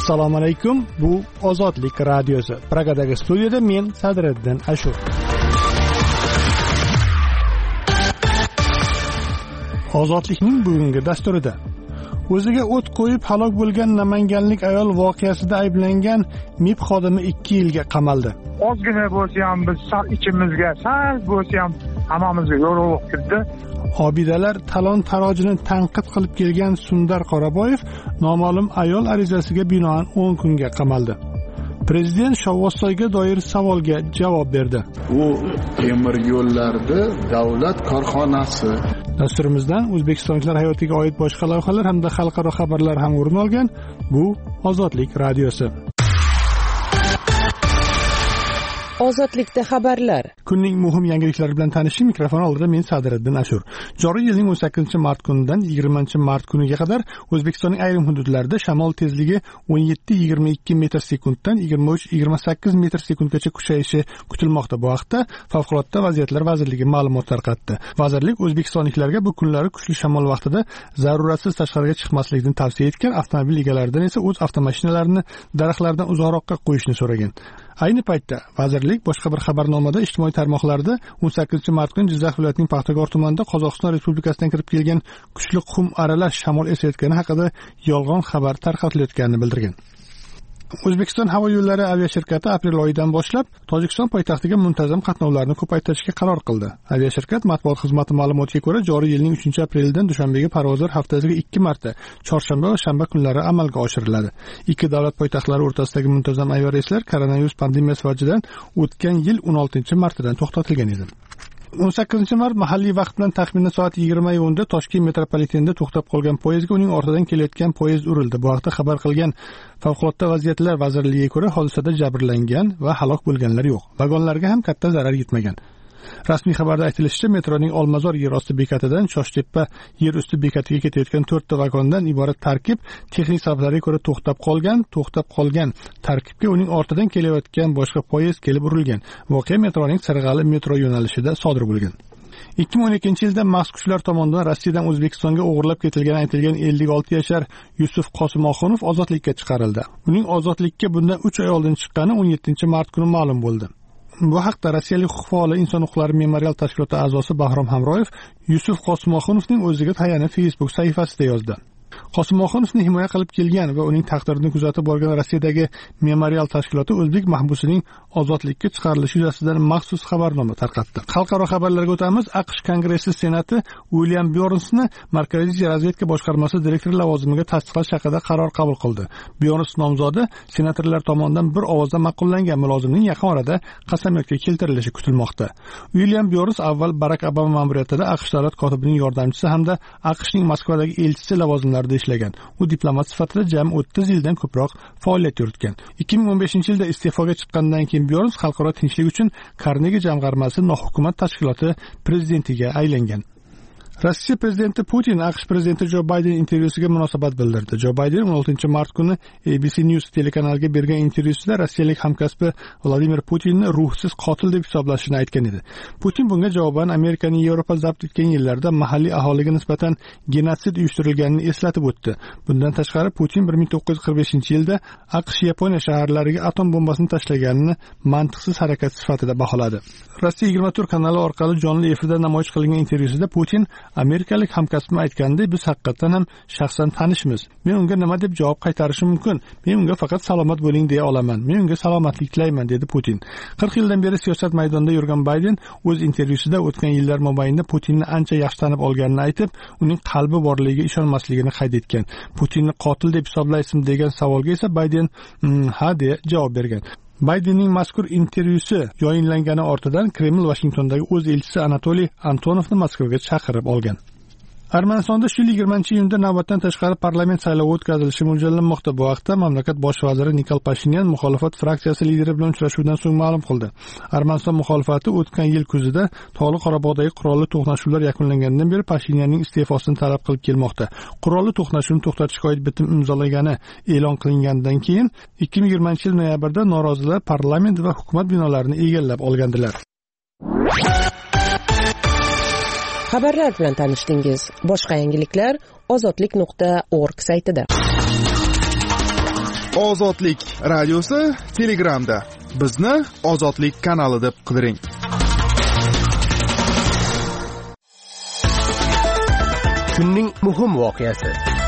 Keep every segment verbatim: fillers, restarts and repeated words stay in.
Assalomu alaykum. Bu Ozodlik radiosi. Pragadagi studiyada men Sadriddin Ashur. Ozodlikning bugungi dasturida o'ziga o't qo'yib halok bo'lgan namanganlik ayol voqeasida ayblangan M I B xodimi ikki yilga qamaldi. Ozgina bo'lsa ham biz ichimizga, sal bo'lsa ham hammamizga yo'rg'uq kirdi. Obidalar talon-tarojini tanqid qilib kelgan Sundar Qoraboyev noma'lum ayol arizasiga binoan o'n kunga qamaldi. Prezident Shovvozsoyga doir savolga javob berdi. U temir yo'llarda davlat korxonasi. Dasturimizdan O'zbekistonliklar hayotiga oid boshqa lavhalar hamda xalqaro xabarlar ham o'rin olgan. Bu Ozodlik radiosi. Ozodlikda xabarlar. Kunning muhim yangiliklari bilan tanishing. Mikrofon oldida men Sadriddin Ashur. Joriy yilning o'n sakkizinchi mart kunidan yigirmanchi mart kuniga qadar O'zbekistonning ayrim hududlarida shamol tezligi o'n yetti yigirma ikki metr sekunddan yigirma uch yigirma sakkiz metr sekundgacha kuchayishi kutilmoqda. Bu haqda Favqulodda vaziyatlar vazirligi ma'lumot tarqatdi. Vazirlik o'zbekistonliklarga bu kunlari kuchli shamol vaqtida zaruratsiz tashqariga chiqmaslikni tavsiya etgan, avtomobil egalaridan esa o'z avtomashinalarini daraxtlardan uzoqroqqa qo'yishni so'ragan. Ayni paytda vazirlik boshqa bir xabarnomada ijtimoiy tarmoqlarda o'n sakkizinchi mart kuni Jizzax viloyatining Paxtakor tumanida Qozog'iston Respublikasidan kirib kelgan kuchli qum aralash shamol esayotgani haqida yolg'on xabar tarqatilayotganini bildirgan. O'zbekiston havo yo'llari aviashirkati aprel oyidan boshlab Tojikiston poytaxtiga muntazam qatnovlarni ko'paytirishga qaror qildi. Aviashirkat matbuot xizmati ma'lumotiga ko'ra, joriy yilning uchinchi aprelidan Dushanbega parvozlar haftasiga ikki marta, chorshanba va shanba kunlari amalga oshiriladi. Ikki davlat poytaxtlari o'rtasidagi muntazam aviareyslar koronavirus pandemiyasi vajidan o'tgan yil o'n oltinchi martdan to'xtatilgan edi. o'n sakkizinchi mart mahalliy vaqt bilan taxminan soat yigirma o'nda Toshkent metropolitenida to'xtab qolgan poyezdga uning ortidan kelayotgan poyezd urildi. Bu haqda xabar qilgan Favqulodda vaziyatlar vazirligiga ko'ra, hodisada jabrlangan va halok bo'lganlar yo'q. Vagonlarga ham katta zarar yetmagan. Rasmiy xabarda aytilishicha, metroning Olmazor yer osti bekatidan Choshtepa yer usti bekatiga ketayotgan to'rtta vagondan iborat tarkib texnik sabablarga ko'ra to'xtab qolgan. To'xtab qolgan tarkibga uning ortidan kelayotgan boshqa poyezd kelib urilgan. Voqea metroning Sirg'ali metro yo'nalishida sodir bo'lgan. ikki ming o'n ikkinchi yilda maxsus kuchlar tomonidan Rossiyadan O'zbekistonga o'g'irlab ketilgani aytilgan ellik olti yashar Yusuf Qosimoxonov ozodlikka chiqarildi. Uning ozodlikka bundan uch oy oldin chiqqani o'n yettinchi mart kuni ma'lum bo'ldi. Bu haqda rossiyalik huquq faoli inson huquqlari memorial tashkiloti a'zosi Bahrom Hamroyev Yusuf Qosimoxonovning o'ziga tayanib Facebook sahifasida yozdi. Qosimoxonovni himoya qilib kelgan va uning taqdirini kuzatib borgan Rossiyadagi memorial tashkiloti o'zbek mahbusining ozodlikka chiqarilishi yuzasidan maxsus xabarnoma tarqatdi. Xalqaro xabarlarga o'tamiz. AQSh Kongressi Senati William Byornsni Markaziy razvedka boshqarmasi direktori lavozimiga tasdiqlash haqida qaror qabul qildi. Byorns nomzodi senatorlar tomonidan bir ovozda ma'qullangan mulozimning yaqin orada qasamyodga keltirilishi kutilmoqda. William Byorns avval Barack Obama ma'muriyatida AQSh davlat kotibining yordamchisi hamda AQShning Moskvadagi elchisi lavozimlarida ishlagan. U diplomat sifatida jami o'ttiz yildan ko'proq faoliyat yuritgan. ikki ming o'n beshinchi yilda iste'foga chiqqandan keyin Byorns xalqaro tinchlik uchun Karnegi jamg'armasi nohukumat tashkiloti prezidentiga aylangan. Rossiya prezidenti Putin AQSh prezidenti Jo Bayden intervyusiga munosabat bildirdi. Jo Bayden o'n oltinchi mart kuni A B C News telekanaliga bergan intervyusida rossiyalik hamkasbi Vladimir Putinni ruhsiz qotil deb hisoblashini aytgan edi. Putin bunga javoban Amerikaning Yevropa zabt etgan yillarda mahalliy aholiga nisbatan genotsid uyushtirilganini eslatib o'tdi. Bundan tashqari Putin bir ming to'qqiz yuz qirq beshinchi yilda AQSh Yaponiya shaharlariga atom bombasini tashlaganini mantiqsiz harakat sifatida baholadi. Rossiya yigirma to'rt kanali orqali jonli efirda namoyish qilingan intervyusida Putin amerikalik hamkasbim aytganidek, biz haqiqatan ham shaxsan tanishmiz. Men unga nima deb javob qaytarishim mumkin? Men unga faqat salomat bo'ling deya olaman. Men unga salomatlik tilayman, dedi Putin. qirq yildan beri siyosat maydonida yurgan Bayden o'z intervyusida o'tgan yillar mobaynida Putinni ancha yaxshi tanib olganini aytib, uning qalbi borligiga ishonmasligini qayd etgan. Putinni qotil deb hisoblaysizmi degan savolga esa Bayden mmm, ha deya javob bergan. Baydenning mazkur intervyusi yayinlangani ortidan Kreml Vashingtondagi o'z elchisi Anatoliy Antonovni Moskvaga chaqirib olgan. Armanistonda shu yigirmanchi iyunda navbatdan tashqari parlament saylovi o'tkazilishi mo'ljallanmoqda. Bu haqda mamlakat bosh vaziri Nikol Pashinyan muxolifat fraksiyasi lideri bilan uchrashuvdan so'ng ma'lum qildi. Armaniston muxolifati o'tgan yil kuzida Tog'li Qorabog'dagi qurolli to'qnashuvlar yakunlanganidan beri Pashinyanning iste'fosini talab qilib kelmoqda. Qurolli to'qnashuvni to'xtatishga oid bitim imzolagani e'lon qilingandan keyin ikki ming yigirmanchi yil noyabrda norozilar parlament va hukumat binolarini egallab olgandilar. Xabarlar bilan tanishdingiz. Boshqa yangiliklar ozodlik nuqta org saytida. Ozodlik radiosi Telegramda. Bizni Ozodlik kanali deb qidiring. Kunning muhim voqeasi.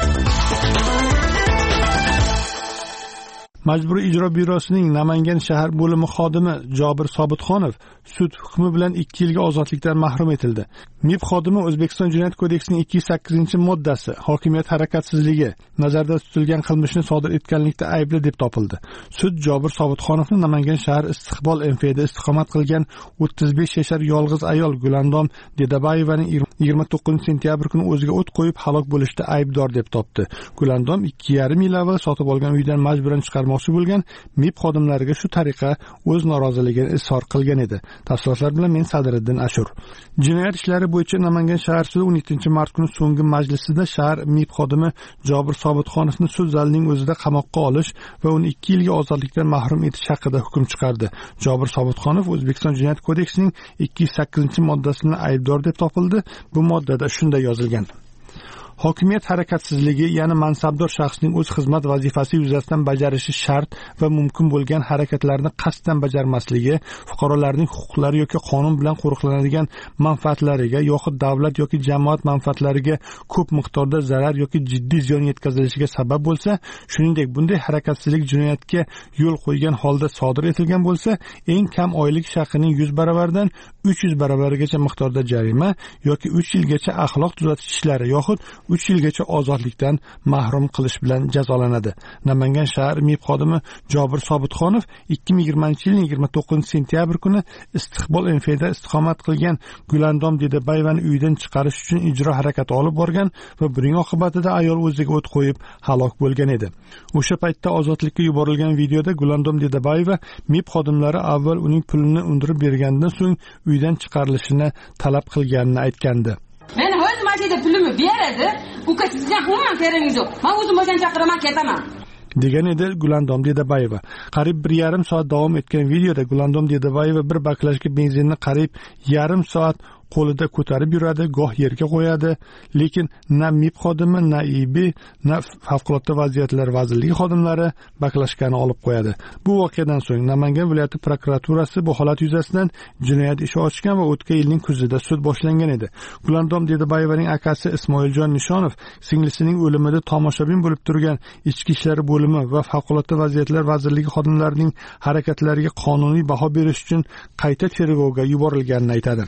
Majburiy ijro byurosining Namangan shahar bo'limi xodimi Jobir Sobitxonov sud hukmi bilan ikki yilga ozodlikdan mahrum etildi. M I B xodimi O'zbekiston Jinoyat kodeksining ikki yuz sakkizinchi moddasi hokimiyat harakatsizligi nazarda tutilgan qilmishni sodir etganlikda aybli deb topildi. Sud Jobir Sobitxonovni Namangan shahar Istiqbol M F da istiqomat qilgan o'ttiz besh yashar yolg'iz ayol Gulandom Dedabayevaning yigirma to'qqizinchi sentyabr kuni o'ziga o't qo'yib halok bo'lishda aybdor deb topdi. Gulandom ikki yarim yil avval sotib olgan uydan majburan chiqarmoqchi bo'lgan M I B xodimlariga shu tariqa o'z noroziligini izhor qilgan edi. Tafsilotlar bilan men Sadiriddin Ashur. Jinoyat ishlari bo'yicha Namangan shahar sudi o'n yettinchi mart kuni so'nggi majlisida shahar M I B xodimi Jobir Sobitxonovni sud zalining o'zida qamoqqa olish va uni ikki yilga ozodlikdan mahrum etish haqida hukm chiqardi. Jobir Sobitxonov O'zbekiston Jinoyat kodeksining ikki yuz sakkizinchi moddasini aybdor deb topildi. Bu moddada shunday yozilgan: hokimiyat harakatsizligi, ya'ni mansabdor shaxsning o'z xizmat vazifasi yuzasidan bajarishi shart va mumkin bo'lgan harakatlarni qasddan bajarmasligi, fuqarolarning huquqlari yoki qonun bilan qo'riqlanadigan manfaatlariga yoxud davlat yoki jamoat manfaatlariga ko'p miqdorda zarar yoki jiddiy ziyon yetkazilishiga sabab bo'lsa, shuningdek bunday harakatsizlik jinoyatga yo'l qo'ygan holda sodir etilgan bo'lsa, eng kam oylik ish haqining yuz baravaridan uch yuz baravarigacha miqdorda jarima yoki uch yilgacha axloq tuzatish ishlari yoxud uch yilgacha ozodlikdan mahrum qilish bilan jazolanadi. Namangan shahar M I B xodimi Jobir Sobitxonov ikki ming yigirmanchi yilning yigirma to'qqizinchi sentyabr kuni Istiqbol M F da istiqomat qilgan Gulandom Dedabayevani uydan chiqarish uchun ijro harakati olib borgan va buning oqibatida ayol o'ziga o't qo'yib halok bo'lgan edi. O'sha paytda ozodlikka yuborilgan videoda Gulandom Dedabayeva M I B xodimlari avval uning pulini undirib bergandan so'ng uydan chiqarilishini talab qilganini aytgandi. Men o'z masjidda pulimni beradi, uka sizga umuman keringiz yo'q. Men o'zim o'zim chaqiraman, ketaman. degan edi Gulandom Dedabayeva. Qariyb bir yarim soat davom etgan videoda Gulandom Dedabayeva bir baklashka benzinni qariyb yarim soat qo'lida ko'tarib yuradi, goh yerga qo'yadi, lekin na M I B xodimi, na I B, na favqulodda vaziyatlar vazirligi xodimlari baklashkani olib qo'yadi. Bu voqeadan so'ng Namangan viloyati prokuraturasi bu holat yuzasidan jinoyat ishi ochgan va o'tgan yilning kuzida sud boshlangan edi. Gulandom Dedabayevaning akasi Ismoiljon Nishonov singlisining o'limida tomoshabin bo'lib turgan ichki ishlar bo'limi va favqulodda vaziyatlar vazirligi xodimlarining harakatlariga qonuniy baho berish uchun qayta tergovga yuborilganini aytadi.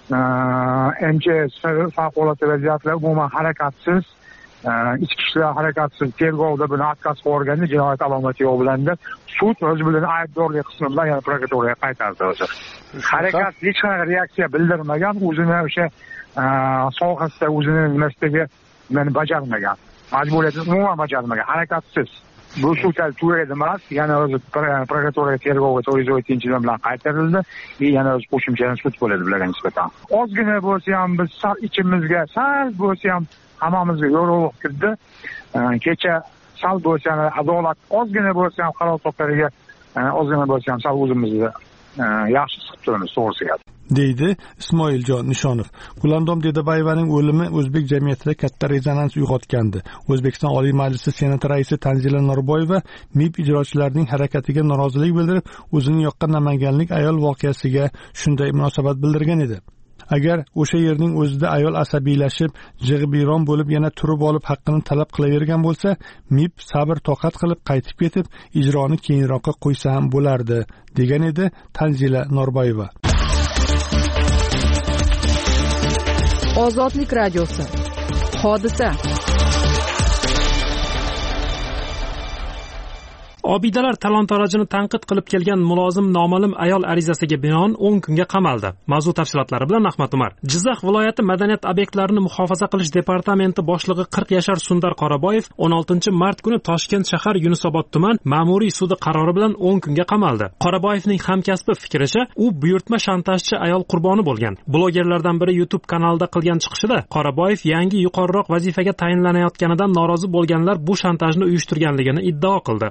M J S favqulodda vaziyatlar umuman harakatsiz, ichki ishlar harakatsiz tergovda buni отказ qo'ygan, jinoyat alomati yo'q bilan sud o'zi bilan aybdorlik qismi bilan yana prokuraturaga qaytardi. O'zi harakat hech qanaqa reaksiya bildirmagan, o'zini o'sha sohasida o'zini nimasidagi meni bajarmagan, majburiyatni umuman bajarmagan, harakatsiz. Bu sud tugadi emas, yana o'zi prokuraturaga tergovga to'rt yuz o'ttinchi yil bilan qaytarildi va yana o'zi qo'shimcha sud bo'ladi bularga nisbatan. Ozgina bo'lsa ham biz ichimizga sal bo'lsa ham hammamizga yorug'lik kirdi. Kecha sal bo'lsa ham adolat ozgina bo'lsa ham qaror to'plariga ozgina bo'lsa ham sal o'zimizni yaxshi chiqib turamiz, to'g'risiga. deydi Ismoiljon Nishonov. Gulandom Dedabayevaning o'limi o'zbek jamiyatida katta rezonans uyg'otgandi. O'zbekiston Oliy Majlisi Senati raisi Tanzila Norboyeva M I B ijrochilarining harakatiga norozilik bildirib, o'zining yoqqan namanganlik ayol voqeasiga shunday munosabat bildirgan edi. Agar o'sha yerning o'zida ayol asabiylashib, jig'ibiyron bo'lib yana turib olib haqqini talab qilavergan bo'lsa, M I B sabr toqat qilib qaytib ketib, ijroni keyinroqqa qo'ysa ham bo'lardi, degan edi Tanzila Norboyeva. Ozodlik radiosi. Hodisa. Obidalar talon-tarojini tanqid qilib kelgan mulozim noma'lum ayol arizasiga binoan o'n kunga qamaldi. Mavzu tafsilotlari bilan Ahmad Umar. Jizzax viloyati madaniyat obyektlarini muhofaza qilish departamenti boshlig'i qirq yashar Sundar Qoraboyev o'n oltinchi mart kuni Toshkent shahar Yunusobod tuman ma'muriy sudi qarori bilan o'n kunga qamaldi. Qoraboyevning hamkasbi fikricha, u buyurtma shantajchi ayol qurboni bo'lgan. Blogerlardan biri YouTube kanalida qilgan chiqishida Qoraboyev yangi yuqoriroq vazifaga tayinlanayotganidan norozi bo'lganlar bu shantajni uyushtirganligini iddao qildi. Yunusobod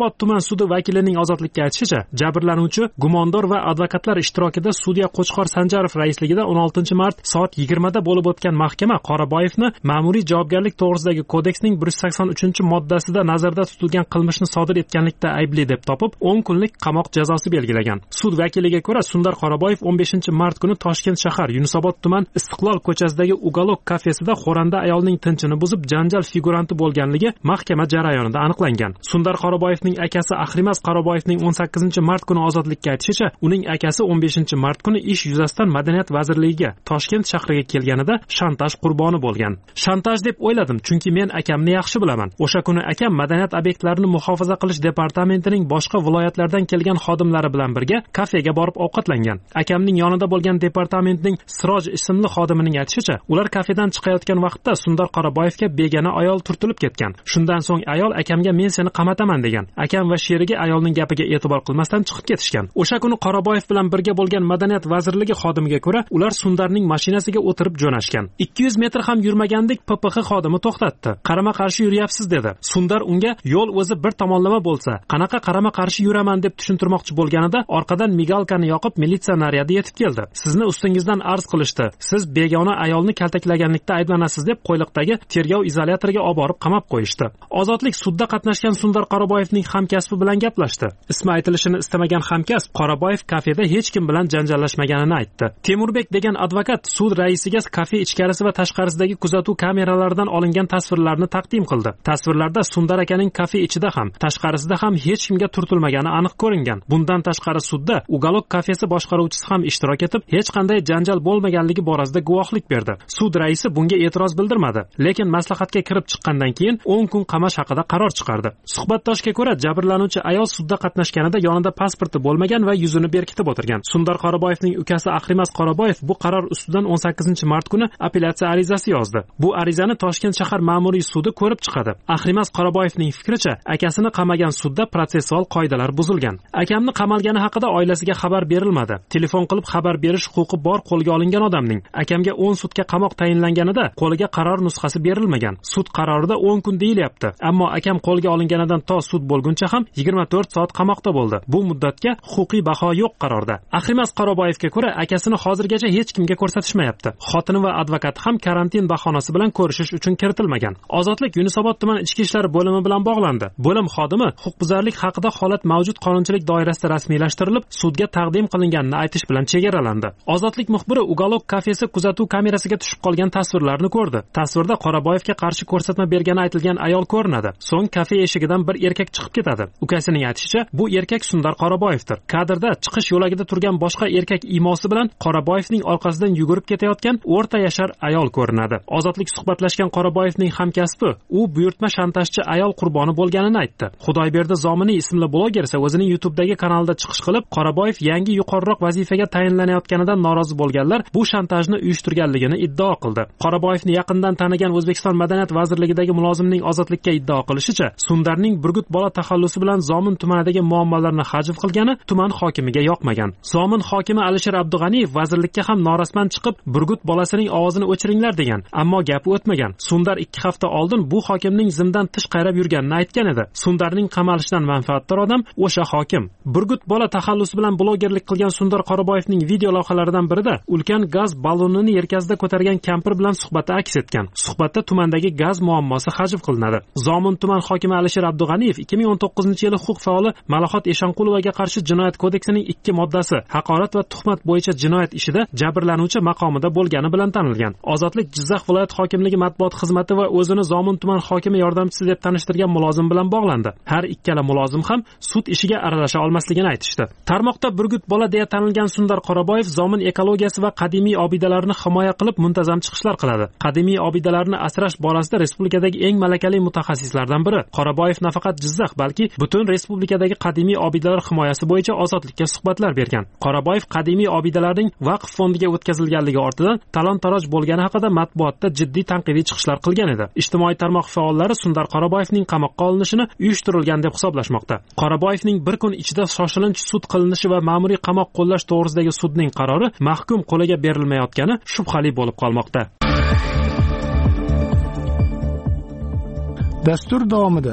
Yunusobod tuman sudi vakilining ozodlikka aytishicha, jabrlanuvchi gumondor va advokatlar ishtirokida sudya Qo'chqor Sanjarov raisligida o'n oltinchi mart soat yigirmada bo'lib o'tgan mahkama Qoraboyevni ma'muriy javobgarlik to'g'risidagi kodeksning bir yuz sakson uchinchi moddasida nazarda tutilgan qilmishni sodir etganlikda aybli deb topib, o'n kunlik qamoq jazosi belgilagan. Sud vakiliga ko'ra, Sundar Qoraboyev o'n beshinchi mart kuni Toshkent shahar Yunusobod tuman Istiqlol ko'chasidagi Ugalok kafesida xoranda ayolning tinchini buzib, janjal figuranti bo'lganligi mahkama jarayonida aniqlangan. Sundar Qoraboyevning akasi Ahrimas Qoraboyevning o'n sakkizinchi mart kuni ozodlikka aytishicha, uning akasi o'n beshinchi mart kuni ish yuzasidan Madaniyat vazirligiga Toshkent shahriga kelganida shantaj qurboni bo'lgan. Shantaj deb o'yladim, chunki men akamni yaxshi bilaman. O'sha kuni akam Madaniyat obyektlarini muhofaza qilish departamentining boshqa viloyatlardan kelgan xodimlari bilan birga kafega borib ovqatlangan. Akamning yonida bo'lgan departamentning Siroj ismli xodimining aytishicha, ular kafedan chiqayotgan vaqtda Sundar Qoraboyevga begona ayol turtilib ketgan. Shundan so'ng ayol akamga men seni qamataman degan. Akam va sherigi ayolning gapiga e'tibor qilmasdan chiqib ketishgan. O'sha kuni Qoraboyev bilan birga bo'lgan Madaniyat vazirligi xodimiga ko'ra, ular Sundarning mashinasiga o'tirib jo'nashgan. ikki yuz metr ham yurmagandik P P X xodimi to'xtatdi. Qarama-qarshi yuryapsiz dedi. Sundar unga yo'l o'zi bir tomonlama bo'lsa, qanaqa qarama-qarshi yuraman deb tushuntirmoqchi bo'lganida orqadan migalkani yoqib militsiya naryadi yetib keldi. Sizni ustingizdan arz qilishdi. Siz begona ayolni kaltaklaganlikda ayblanasiz deb qo'yliqdagi tergov izolyatoriga olib borib qamab qo'yishdi. Ozodlik sudda qatnashgan Sundar Qoraboyevning hamkasbi bilan gaplashdi. Ismi aytilishini istamagan hamkasb Qoraboyev kafeda hech kim bilan janjallashmaganini aytdi. Temurbek degan advokat sud raisiga kafe ichkarisi va tashqarisidagi kuzatuv kameralaridan olingan tasvirlarni taqdim qildi. Tasvirlarda Sundar akaning kafe ichida ham, tashqarisida ham hech kimga turtilmagani aniq ko'ringan. Bundan tashqari sudda Ugalok kafesi boshqaruvchisi ham ishtirok etib, hech qanday janjal bo'lmaganligi borasida guvohlik berdi. Sud raisi bunga e'tiroz bildirmadi, lekin maslahatga kirib chiqqandan keyin o'n kun qamash haqida qaror chiqardi. Suhbatdoshga ko'ra, jabrlanuvchi ayol sudda qatnashganida yonida pasporti bo'lmagan va yuzini berkitib o'tirgan. Sundar Qoraboyevning ukasi Ahrimas Qoraboyev bu qaror ustidan o'n sakkizinchi mart kuni apellyatsiya arizasi yozdi. Bu arizani Toshkent shahar ma'muriy sudi ko'rib chiqadi. Ahrimas Qoraboyevning fikricha, akasini qamagan sudda protsessual qoidalar buzilgan. Akamni qamalgani haqida oilasiga xabar berilmadi. Telefon qilib xabar berish huquqi bor qo'lga olingan odamning akamga o'n sutka qamoq tayinlanganida qo'liga qaror nusxasi berilmagan. Sud qarorida o'n kun deyilyapti. Ammo akam qo'lga olinganidan to sud bo'lguncha ham yigirma to'rt soat qamoqda bo'ldi. Bu muddatga huquqiy baho yo'q qarorda. Ahrimas Qoraboyevga ko'ra, akasini hozirgacha hech kimga ko'rsatishmayapti. Xotini va advokati ham karantin bahonasi bilan ko'rishish uchun kiritilmagan. Ozodlik Yunusobod tuman ichki ishlar bo'limi bilan bog'landi. Bo'lim xodimi huquqbuzarlik haqida holat mavjud qonunchilik doirasida rasmiylashtirilib, sudga taqdim qilinganini aytish bilan chegaralandi. Ozodlik muxbiri Ugalok kafesi kuzatuv kamerasiga tushib qolgan tasvirlarni ko'rdi. Tasvirda Qoraboyevga qarshi ko'rsatma bergani aytilgan ayol ko'rinadi. So'ng kafe eshigidan bir erkak chiqib ketadi. Ukasining aytishicha, bu erkak Sundar Qoraboyevdir. Kadrda chiqish yo'lagida turgan boshqa erkak imosi bilan Qoraboyevning orqasidan yugurib ketayotgan o'rta yashar ayol ko'rinadi. Ozodlik suhbatlashgan Qoraboyevning hamkasbi, u buyurtma shantajchi ayol qurboni bo'lganini aytdi. Xudoyberdi Zominiy ismli bloger esa o'zining YouTube'dagi kanalida chiqish qilib, Qoraboyev yangi yuqoriroq vazifaga tayinlanayotganidan norozi bo'lganlar bu shantajni uyushtirganligini iddao qildi. Qoraboyevni yaqindan tanigan O'zbekiston Madaniyat vazirligidagi mulozimning ozodlikka iddao qilishicha, Sundarning Burgut bola taxallusi bilan Zomin tumanidagi muammolarni hajv qilgani tuman hokimiga yoqmagan. Zomin hokimi Alisher Abdug'aniyev vazirlikka ham norasman chiqib, Burgut bolasining ovozini o'chiringlar degan, ammo gapi o'tmagan. Sundar ikki hafta oldin bu hokimning zimdan tish qayrab yurganini aytgan edi. Sundarning qamalishidan manfaatdor odam o'sha hokim. Burgut bola taxallusi bilan blogerlik qilgan Sundar Qoraboyevning video lavhalaridan birida ulkan gaz ballonini yelkasida ko'targan kampir bilan suhbati aks etgan. Suhbatda tumandagi gaz muammosi hajv qilinadi. Zomin tuman hokimi Alisher Abdug'aniyev ikki ming o'n to'qqizinchi yili huquq faoli Malahot Eshonqulovaga qarshi jinoyat kodeksining ikki moddasi haqorat va tuhmat bo'yicha jinoyat ishida jabrlanuvchi maqomida bo'lgani bilan tanilgan. Ozodlik Jizzax viloyat hokimligi matbuot xizmati va o'zini Zomin tuman hokimi yordamchisi deb tanishtirgan mulozim bilan bog'landi. Har ikkala mulozim ham sud ishiga aralasha olmasligini aytishdi. Tarmoqda Burgut bola deya tanilgan Sundar Qoraboyev Zomin ekologiyasi va qadimiy obidalarni himoya qilib muntazam chiqishlar qiladi. Qadimiy obidalarni asrash borasida respublikadagi eng malakali mutaxassislardan biri. Qoraboyev nafaqat Jizzax, balki butun respublikadagi qadimiy obidalar himoyasi bo'yicha Ozodlikka suhbatlar bergan. Qoraboyev qadimiy obidalarning vaqf fondiga o'tkazilganligi ortidan talon-taroj bo'lgani haqida matbuotda jiddiy tanqidiy chiqishlar qilgan edi. Ijtimoiy tarmoq faollari Sundar Qoraboyevning qamoqqa olinishini uyushtirilgan deb hisoblashmoqda. Qoraboyevning bir kun ichida shoshilinch sud qilinishi va ma'muriy qamoq qo'llash to'g'risidagi sudning qarori mahkum qo'liga berilmayotgani shubhali bo'lib qolmoqda. Dastur davomida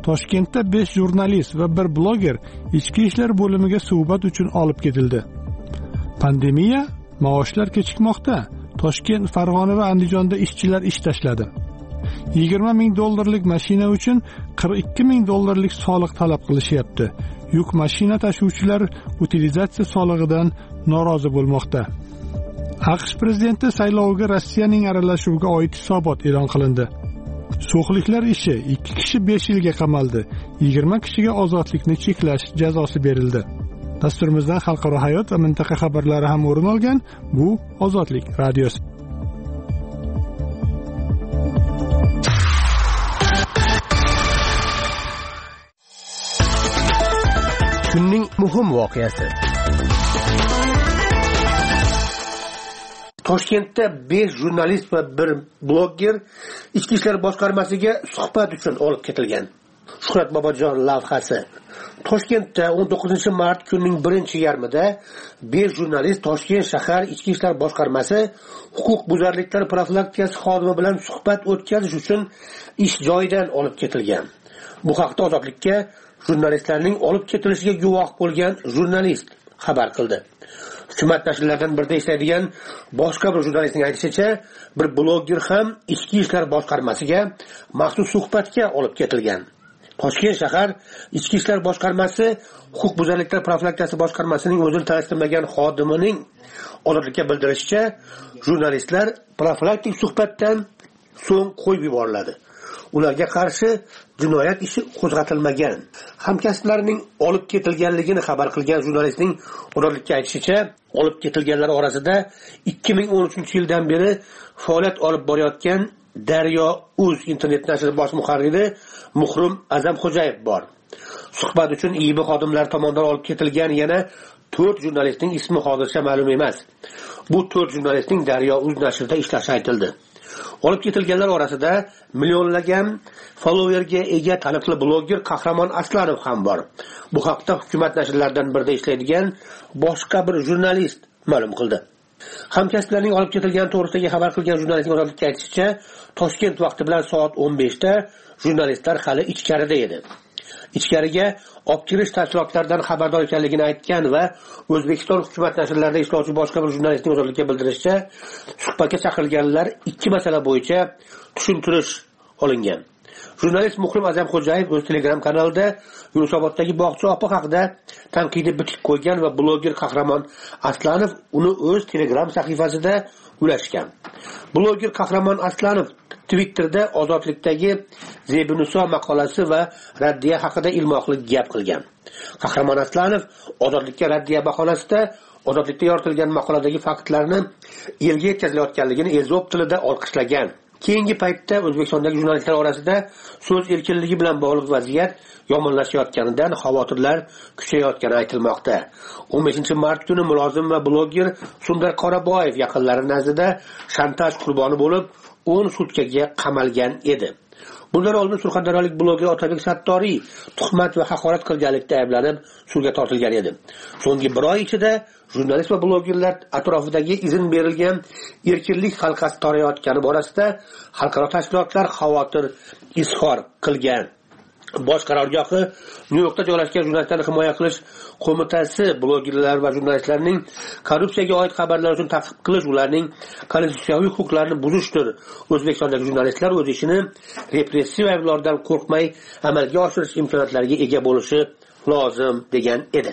Toshkentda besh jurnalist va bir bloger ichki ishlar bo'limiga suhbat uchun olib ketildi. Pandemiya, maoshlar kechikmoqda. Toshkent, Farg'ona va Andijonda ishchilar ish tashladi. yigirma ming dollarlik mashina uchun qirq ikki ming dollarlik soliq talab qilishyapti. Yuk mashina tashuvchilar utilizatsiya solig'idan norozi bo'lmoqda. AQSh prezidenti sayloviga Rossiyaning aralashuviga oid hisobot e'lon qilindi. So'xliklar ishi ikki kishi besh yilga qamaldi. yigirma kishiga ozodlikni cheklash jazosi berildi. Dasturimizdan xalqaro hayot va mintaqa xabarlari ham o'rin olgan. Bu Ozodlik radiosi. Kunning muhim voqeasi. Toshkentda besh jurnalist va bir bloger ichki ishlar boshqarmasiga suhbat uchun olib ketilgan. Shuhrat Bobojon lavhasi. Toshkentda o'n to'qqizinchi mart kunning birinchi yarmida besh jurnalist Toshkent shahar ichki ishlar boshqarmasi huquq buzarliklar profilaktikasi xodimi bilan suhbat o'tkazish uchun ish joyidan olib ketilgan. Bu haqda Ozodlikka jurnalistlarning olib ketilishiga guvoh bo'lgan jurnalist xabar qildi. Hukumat nashrlaridan birida ishlaydigan boshqa bir jurnalistning aytishicha, bir bloger ham ichki ishlar boshqarmasiga maxsus suhbatga olib ketilgan. Toshkent shahar ichki ishlar boshqarmasi huquq buzarliklar profilaktikasi boshqarmasining o'zini tanishtirmagan xodimining Ozodlikka bildirishicha, jurnalistlar profilaktik suhbatdan so'ng qo'yib yuboriladi. Ularga qarshi jinoyat ishi qo'zg'atilmagan. Hamkasblarining olib ketilganligini xabar qilgan jurnalistning Ozodlikka aytishicha, olib ketilganlar orasida ikki ming o'n uchinchi yildan beri faoliyat olib borayotgan Daryo Uz internet nashri bosh muharriri Muhrim Azamxo'jayev bor. Suhbat uchun I B xodimlari tomonidan olib ketilgan yana to'rt jurnalistning ismi hozircha ma'lum emas. Bu to'rt jurnalistning Daryo Uz nashrida ishlashi aytildi. Olib ketilganlar orasida millionlagan followerga ega taniqli bloger Qahramon Aslanov ham bor. Bu haqda hukumat nashrlaridan birida ishlaydigan boshqa bir jurnalist ma'lum qildi. Hamkasblarining olib ketilgani to'g'risidagi xabar qilgan jurnalistning Ozodlikka aytishicha, Toshkent vaqti bilan soat o'n beshda jurnalistlar hali ichkarida edi. Ichkariga olib kirish tafsilotlaridan xabardor ekanligini aytgan va O'zbekiston hukumat nashrlarida ishlovchi boshqa bir jurnalistning Ozodlikka bildirishicha, suhbatga chaqirilganlar ikki masala bo'yicha tushuntirish olingan. Jurnalist Muhrim Azamxo'jayev o'z Telegram kanalida Yunusoboddagi bog'cha opa haqida tanqidiy bitik qo'ygan va bloger Qahramon Aslanov uni o'z Telegram sahifasida ulashgan. Bloger Qahramon Aslanov Twitterda Ozodlikdagi Zebinuso maqolasi va raddiya haqida ilmoqli gap qilgan. Qahramon Aslanov Ozodlikka raddiya bahonasida Ozodlikda yoritilgan maqoladagi faktlarni elga yetkazilayotganligini ezob tilida olqishlagan. Keyingi paytda O'zbekistondagi jurnalistlar orasida so'z erkinligi bilan bog'liq vaziyat yomonlashayotganidan xavotirlar kuchayayotgani aytilmoqda. o'n beshinchi mart kuni mulozim va bloger Sundar Qoraboyev yaqinlari nazdida shantaj qurboni bo'lib, o'n sutkaga qamalgan edi. Bundan oldin surxondaryolik bloger Otabek Sattoriy tuhmat va haqorat qilganlikda ayblanib sudga tortilgan edi. So'nggi bir oy ichida jurnalist va blogerlar atrofidagi izn berilgan erkinlik halqasi torayotgani borasida xalqaro tashkilotlar xavotir izhor qilgan. Bosh qarorgohi Nyu-Yorkda joylashgan jurnalistlarni himoya qilish qo'mitasi blogerlar va jurnalistlarning korrupsiyaga oid xabarlar uchun ta'qib qilish, ularning konstitutsiyaviy huquqlarini buzishdir. O'zbekistondagi jurnalistlar o'z ishini repressiv ayblovlardan qo'rqmay amalga oshirish imkoniyatlariga ega bo'lishi lozim degan edi.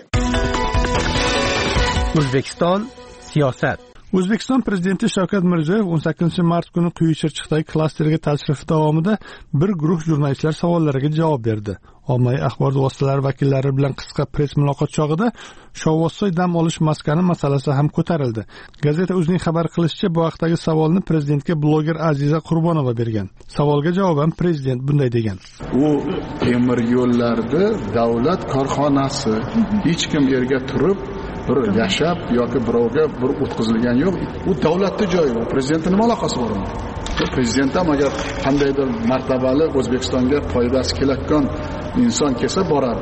O'zbekiston siyosat. O'zbekiston prezidenti Shavkat Mirziyoyev o'n sakkizinchi mart kuni Quyi Chirchiqdagi klasterga tashrifi davomida bir guruh jurnalistlar savollariga javob berdi. Ommaviy axborot vositalari vakillari bilan qisqa press muloqot chog'ida Shovvozsoy dam olish maskani masalasi ham ko'tarildi. Gazeta o'zining xabar qilishicha, bu vaqtdagi savolni prezidentga bloger Aziza Qurbonova bergan. Savolga javoban prezident bunday degan: U temir yo'llarda davlat korxonasi, hech kim yerga turib bir yashab yoki birovga bir o'tkazilgan yo'q. U davlatning joyi, u prezidentning nima aloqasi bor unda? Prezident ham agar qandaydir martabali O'zbekistonga foydasi kelayotgan inson kelsa boradi.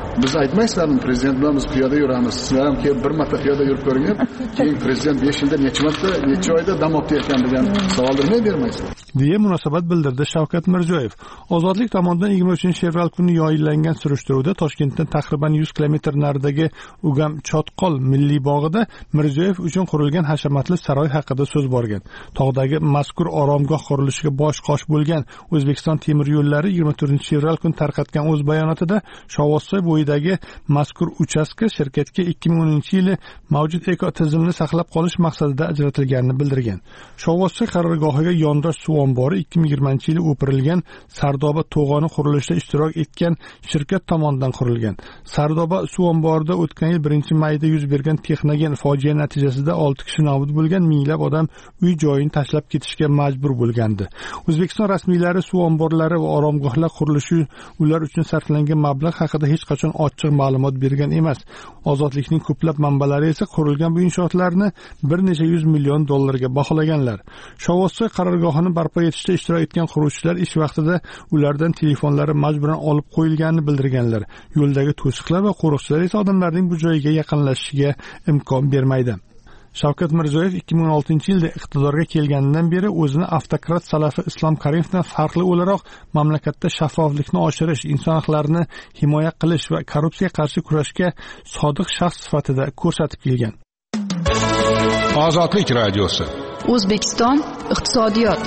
biz aytmaysizlarmi prezident bilan biz piyoda yuramiz, sizlar ham kelib bir marta piyoda yurib ko'ring, keyin prezident besh yilda necha marta necha oyda dam olib ekan degan savolni nima bermaysizlar deya munosabat bildirdi Shavkat Mirziyoyev. Ozodlik tomonidan yigirma uchinchi fevral kuni yoyillangan surishtiruvda Toshkentdan taqriban yuz kilometr naridagi Ugam Chotqol milliy bog'ida Mirziyoyev uchun qurilgan hashamatli saroy haqida so'z borgan. Tog'dagi mazkur oromgoh qurilishiga bosh qosh bo'lgan O'zbekiston temir yo'llari yigirma to'rtinchi fevral kuni tarqatgan o'z bayonotida Shovvozsoy bo'yidagi mazkur uchastka shirkatga ikki ming o'ninchi yili mavjud ekotizimni saqlab qolish maqsadida ajratilganini bildirgan. Shovvozsoy qarorgohiga yondosh suv ombori ikki ming yigirmanchi yili o'pirilgan Sardoba to'g'oni qurilishida ishtirok etgan shirkat tomonidan qurilgan. Sardoba suv omborida o'tgan yil birinchi mayda yuz bergan texnogen fojia natijasida olti kishi nobud bo'lgan, minglab odam uy joyini tashlab ketishga majbur bo'lgandi. O'zbekiston rasmiylari suv omborlari va oromgohlar qurilishi ular uchun sarflangan mablag' haqida hech qachon ochiq ma'lumot bergan emas. Ozodlikning ko'plab manbalari esa qurilgan bu inshootlarni bir necha yuz million dollarga baholaganlar. Shovvozsoy qarorgohini barpo etishda ishtirok etgan quruvchilar ish vaqtida ulardan telefonlari majburan olib qo'yilganini bildirganlar. Yo'ldagi to'siqlar va qo'riqchilar esa odamlarning bu joyga yaqinlashishiga imkon bermaydi. Shavkat Mirziyoyev ikki ming o'n oltinchi yilda iqtidorga kelganidan beri o'zini avtokrat Salafi Islom Karimovdan farqli o'laroq mamlakatda shaffoflikni oshirish, inson huquqlarini himoya qilish va korrupsiyaga qarshi kurashga sodiq shaxs sifatida ko'rsatib kelgan. Ozodlik radiosi. O'zbekiston iqtisodiyot.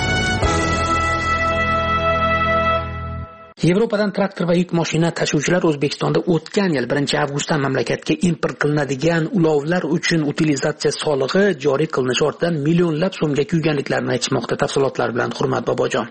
Yevropadan traktor va yuk mashina tashuvchilar O'zbekistonda o'tgan yil birinchi avgustdan mamlakatga import qilinadigan ulovlar uchun utilizatsiya solig'i joriy qilinishi ortidan millionlab so'mga kuyganliklarini aytishmoqda. Tafsilotlar bilan Hurmat Bobojon.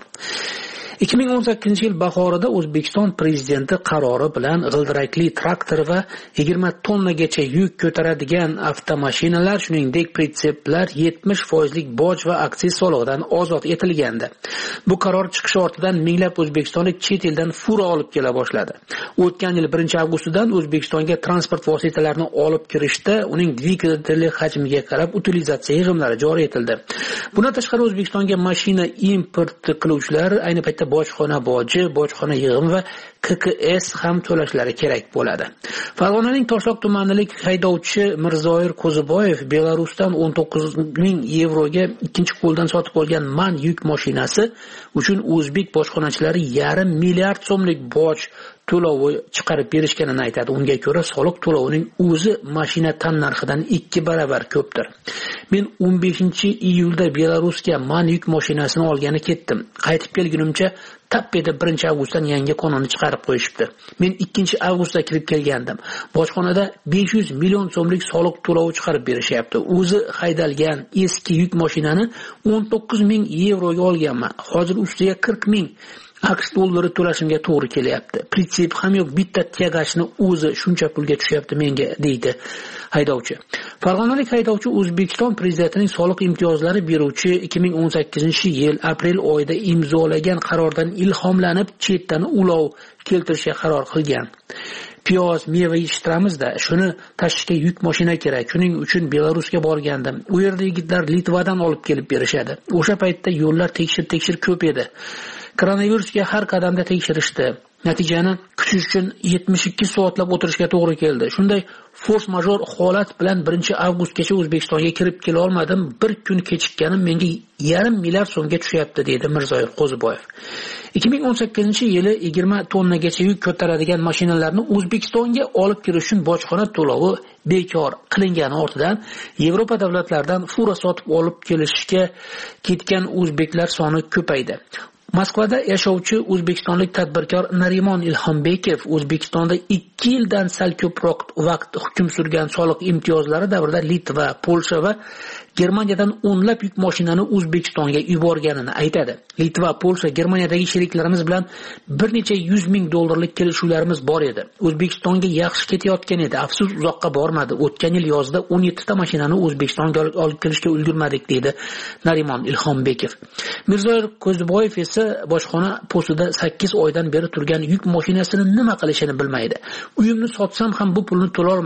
ikki ming o'n sakkizinchi yil bahorida O'zbekiston prezidenti qarori bilan g'ildirakli traktor va yigirma tonnagacha yuk ko'taradigan avtomashinalar, shuningdek pritseplar yetmish foizlik boj va aksiz solig'idan ozod etilgandi. Bu qaror chiqishi ortidan minglab o'zbekistonlik chet eldan fura olib kela boshladi. O'tgan yil birinchi avgustdan O'zbekistonga transport vositalarini olib kirishda uning dvigateli hajmiga qarab utilizatsiya yig'imlari joriy etildi. Bundan tashqari O'zbekistonga mashina import qiluvchilar ayni paytda bojxona boji, bojxona yig'im va K K S ham to'lashlari kerak bo'ladi. Farg'onaning Toshloq tumanilik haydovchi Mirzoir Qo'ziboyev Belarusdan o'n to'qqiz ming yevroga ikkinchi qo'ldan sotib olgan MAN yuk mashinasi uchun o'zbek bojxonachilari yarim milliard so'mlik boj to'lovi chiqarib berishganini aytadi. Unga ko'ra soliq to'lovining o'zi mashina tan narxidan ikki baravar ko'pdir. Men o'n beshinchi iyulda Belarusga MAN yuk mashinasini olgani ketdim. Qaytib kelgunimcha tappeda birinchi avgustdan yangi qonunni chiqarib qo'yishibdi. Men ikkinchi avgustda kirib kelgandim. Bojxonada besh yuz million so'mlik soliq to'lovi chiqarib berishyapti. O'zi haydalgan eski yuk mashinani o'n to'qqiz ming yevroga olganman. Hozir ustiga qirq ming aqsh dollari to'lashimga to'g'ri kelyapti. Pritsep ham yo'q, bitta tegashni o'zi shuncha pulga tushyapti menga, deydi haydovchi. Farg'onalik haydovchi O'zbekiston prezidentining soliq imtiyozlari beruvchi ikki ming o'n sakkizinchi yil aprel oyida imzolagan qarordan ilhomlanib chetdan ulov keltirishga qaror qilgan. Piyoz, meva yetishtiramizda, shuni tashishga yuk mashina kerak. Shuning uchun Belarusga borgandim. U yerda yigitlar Litvadan olib kelib berishadi. O'sha paytda yo'llar tekshir-tekshir ko'p edi. Koronavirusga har qadamda tekshirishdi. Natijani kutish uchun yetmish ikki soatlab o'tirishga to'g'ri keldi. Shunday force major holat bilan birinchi avgustgacha O'zbekistonga kirib kela olmadim. Bir kun kechikkanim menga yarim milliard so'mga tushyapti, dedi Mirzoir Qo'ziboyev. ikki ming o'n sakkizinchi yili yigirma tonnagacha yuk ko'taradigan mashinalarni O'zbekistonga olib kirish uchun bojxona to'lovi bekor qilingani ortidan Yevropa davlatlaridan fura sotib olib kelishga ketgan o'zbeklar soni ko'paydi. Moskvada yashovchi o'zbekistonlik tadbirkor Narimon Ilhombekov O'zbekistonda ikki yildan sal ko'proq vaqt hukm surgan soliq imtiyozlari davrida Litva, Polsha va Germaniyadan o'nlab yuk mashinani O'zbekistonga yuborganini aytadi. Litva, Polsha, Germaniyadagi sheriklarimiz bilan bir necha yuz ming dollarlik kelishuvlarimiz bor edi. O'zbekistonga yaxshi ketayotgan edi. Afsus, uzoqqa bormadi. O'tgan yil yozda o'n yetti ta mashinani O'zbekistonga olib kelishga ulgurmadik, dedi Narimon Ilhombekov. Mirzoir Qo'ziboyev esa bojxona postida sakkiz oydan beri turgan yuk mashinasini nima qilishini bilmaydi. Uyimni sotsam ham bu pulni to'la olmayman.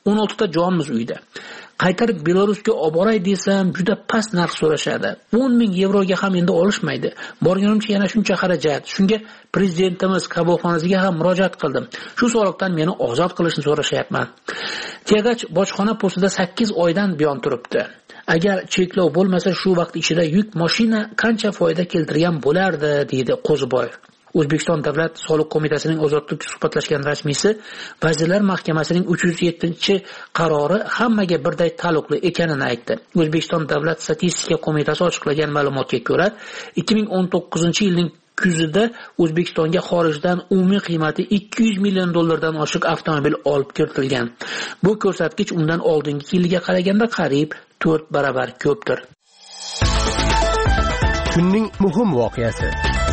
o'n olti ta jonimiz uyda. Qaytarib Belarusga olib boray desam, juda past narx so'rashadi. o'n ming yevroga ham endi olishmaydi. Borganimcha yana shuncha xarajat. Shunga prezidentimiz qabulxonasiga ham murojaat qildim. Shu soliqdan meni ozod qilishni so'rashyapman. Tegach bojxona postida sakkiz oydan buyon turibdi. Agar cheklov bo'lmasa, shu vaqt ichida yuk mashina qancha foyda keltirgan bo'lardi, deydi Qo'ziboyev. O'zbekiston Davlat soliq qo'mitasining ozodlikka suhbatlashgan rasmiysi Vazirlar Mahkamasining uch yuz yettinchi qarori hammaga birday taalluqli ekanini aytdi. O'zbekiston Davlat statistika qo'mitasi ochiqlagan ma'lumotga ko'ra, ikki ming o'n to'qqizinchi yilning kuzida O'zbekistonga xorijdan umumiy qiymati ikki yuz million dollardan oshiq avtomobil olib kiritilgan. Bu ko'rsatkich undan oldingi yilga qaraganda qariyb to'rt baravar ko'pdir. Kunning muhim voqeasi.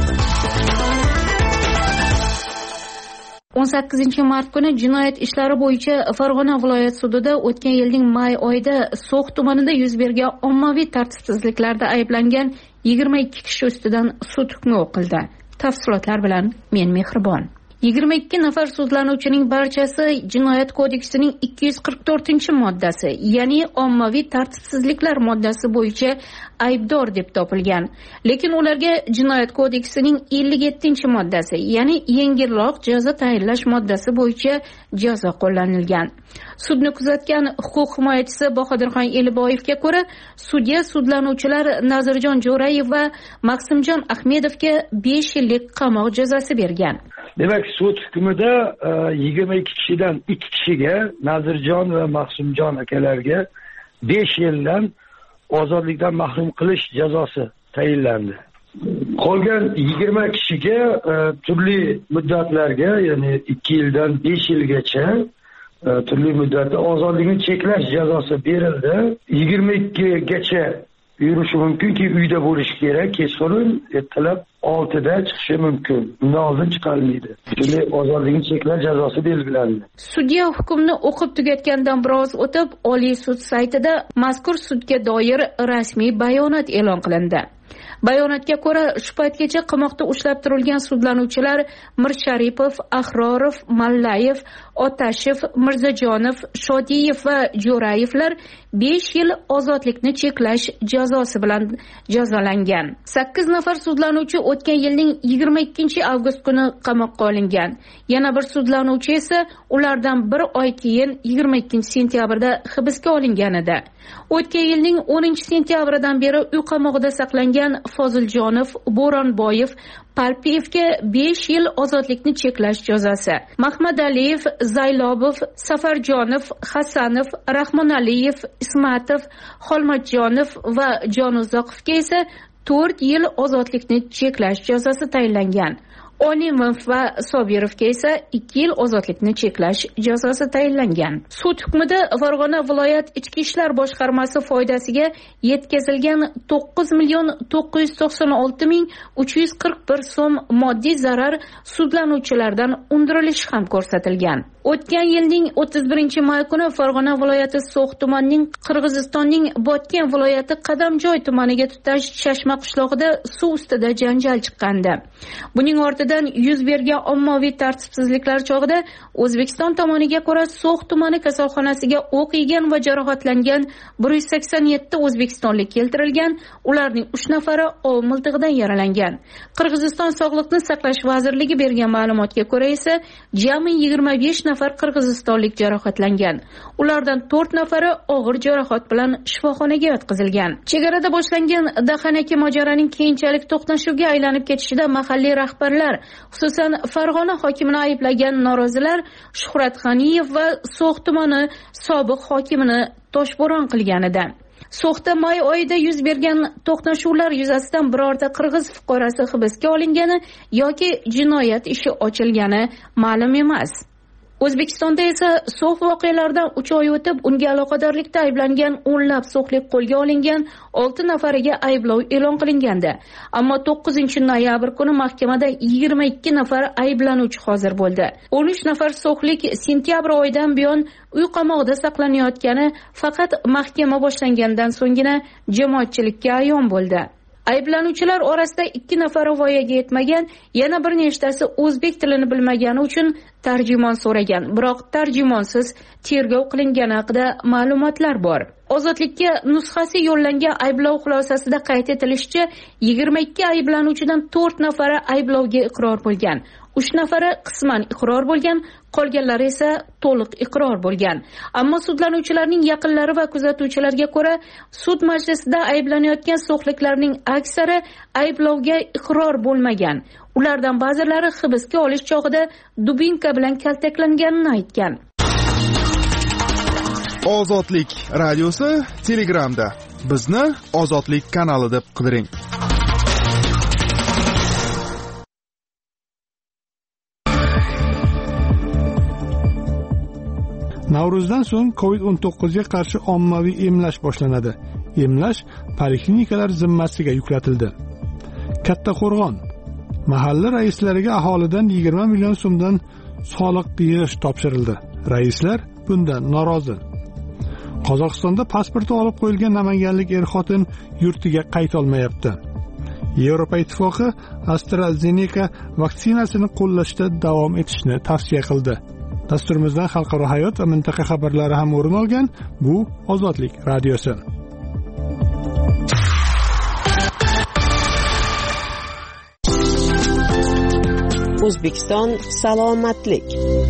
o'n sakkizinchi mart kuni jinoyat ishlari bo'yicha Farg'ona viloyat sudida o'tgan yilning may oyida So'x tumanida yuz bergan ommaviy tartibsizliklarda ayblangan yigirma ikki kishi ustidan sud hukmi o'qildi. Tafsilotlar bilan men Mehribon. yigirma ikki nafar sudlanuvchining barchasi Jinoyat kodeksining ikki yuz qirq to'rtinchi moddasi, ya'ni ommaviy tartibsizliklar moddasi bo'yicha aybdor deb topilgan. Lekin ularga Jinoyat kodeksining ellik yettinchi moddasi, ya'ni yengilroq jazo tayinlash moddasi bo'yicha jazo qo'llanilgan. Sudni kuzatgan huquq himoyachisi Bahodirxon Eliboyevga ko'ra, sudya sudlanuvchilar Nazirjon Jo'rayev va Maqsimjon Ahmedovga besh yillik qamoq jazosi bergan. Demak, sud hukmida yigirma ikki kishidan ikki kishiga, Nazirjon va Maqsimjon akalarga besh yildan ozodlikdan mahrum qilish jazosi tayinlandi. Qolgan yigirma kishiga turli muddatlarga, ya'ni ikki yildan besh yilgacha turli muddatda ozodlikni cheklash jazosi berildi. yigirma ikki gacha yurishi mumkinki, uyda bo'lishi kerak. Kechqurun ertalab oltida chiqishi mumkin. Undan oldin chiqarilmaydi. Shunday ozodlikni cheklash jazosi belgilandi. Sudya hukmni o'qib tugatgandan biroz o'tib, Oliy sud saytida mazkur sudga doir rasmiy bayonot e'lon qilindi. Bayonotga ko'ra, shu paytgacha qamoqda ushlab turilgan sudlanuvchilar Mirsharipov, Ahrorov, Mallayev, Otashev, Mirzajonov, Shodiyev va Jo'rayevlar besh yil ozodlikni cheklash jazosi bilan jazolangan. sakkiz nafar sudlanuvchi o'tgan yilning yigirma ikkinchi avgust kuni qamoqqa olingan. Yana bir sudlanuvchi esa ulardan bir oy keyin yigirma ikkinchi sentyabrda hibsga olingan edi. O'tgan yilning o'ninchi sentyabridan beri uy qamog'ida saqlangan Foziljonov, Bo'ronboyev, Palpiyevga besh yil ozodlikni cheklash jazosi. Mahmadaliyev, Zaylobov, Safarjonov, Hasanov, Rahmonaliyev, Ismatov, Xolmatjonov va Jonuzoqovga esa to'rt yil ozodlikni cheklash jazosi tayinlangan. Olimov va Sobirovga esa ikki yil ozodlikni cheklash jazosi tayinlangan. Sud hukmida Farg'ona viloyat ichki ishlar boshqarmasi foydasiga yetkazilgan to'qqiz million to'qqiz yuz to'qson olti ming uch yuz qirq bir so'm moddiy zarar sudlanuvchilardan undirilishi ham ko'rsatilgan. O'tgan yilning o'ttiz birinchi may kuni Farg'ona viloyati So'x tumanining Qirg'izistonning Botken viloyati Qadamjoy tumaniga tutash Chashma qishlog'ida suv ustida janjal chiqqandi. Buning ortidan yuz bergan ommaviy tartibsizliklar chog'ida O'zbekiston tomoniga ko'ra So'x tumani kasalxonasiga o'q yegan va jarohatlangan bir yuz sakson yetti o'zbekistonlik keltirilgan, ularning uch nafari ov miltig'idan yaralangan. Qirg'iziston Sog'liqni saqlash vazirligi bergan ma'lumotga ko'ra esa jami yigirma besh nafar qirg'izistonlik jarohatlangan. Ulardan to'rt nafari og'ir jarohat bilan shifoxonaga yotqizilgan. Chegarada boshlangan dahanaki mojaroning keyinchalik to'qnashuvga aylanib ketishida mahalliy rahbarlar, xususan Farg'ona hokimini ayblagan norozilar Shuhrat G'aniyev va So'x tumani sobiq hokimini toshbo'ron qilgan edi. So'xda may oyida yuz bergan to'qnashuvlar yuzasidan birorta qirg'iz fuqarosi hibsga olingani yoki jinoyat ishi ochilgani ma'lum emas. O'zbekistonda esa So'x voqealaridan uch oy o'tib, unga aloqadorlikda ayblangan o'nlab so'xlik qo'lga olingan, olti nafariga ayblov e'lon qilingandi. Ammo to'qqizinchi noyabr kuni mahkamada yigirma ikki nafar ayblanuvchi hozir bo'ldi. o'n uch nafar so'xlik sentyabr oyidan buyon uy qamoqida saqlanayotgani faqat mahkama boshlangandan so'nggina jamoatchilikka ayon bo'ldi. Ayblanuvchilar orasida ikki nafari voyaga yetmagan, yana bir nechtasi o'zbek tilini bilmagani uchun tarjimon so'ragan, biroq tarjimonsiz tergov qilingani haqida ma'lumotlar bor. Ozodlikka nusxasi yo'llangan ayblov xulosasida qayd etilishicha, yigirma ikki ayblanuvchidan to'rt nafari ayblovga iqror bo'lgan, uch nafari qisman iqror bo'lgan, qolganlari esa to'liq iqror bo'lgan. Ammo sudlanuvchilarning yaqinlari va kuzatuvchilarga ko'ra, sud majlisida ayblanayotgan so'xliklarning aksari ayblovga iqror bo'lmagan. Ulardan ba'zilari hibsga olish chog'ida dubinka bilan kaltaklanganini aytgan. Ozodlik radiosi Telegramda. Bizni Ozodlik kanali deb qidiring. Navruzdan so'ng covid o'n to'qqiz ga qarshi ommaviy emlash boshlanadi. Emlash poliklinikalar zimmasiga yuklatildi. Kattaqo'rg'on mahalla raislariga aholidan yigirma million so'mdan soliq yig'ish topshirildi. Raislar bundan norozi. Qozog'istonda pasporti olib qo'yilgan namanganlik er-xotin yurtiga qayta olmayapti. Yevropa Ittifoqi AstraZeneca vaksinasini qo'llashda davom etishni tavsiya qildi. Dasturimizdan xalqaro hayot va mintaqa xabarlari ham o'rin olgan. Bu Ozodlik radiosi. O'zbekiston salomatlik.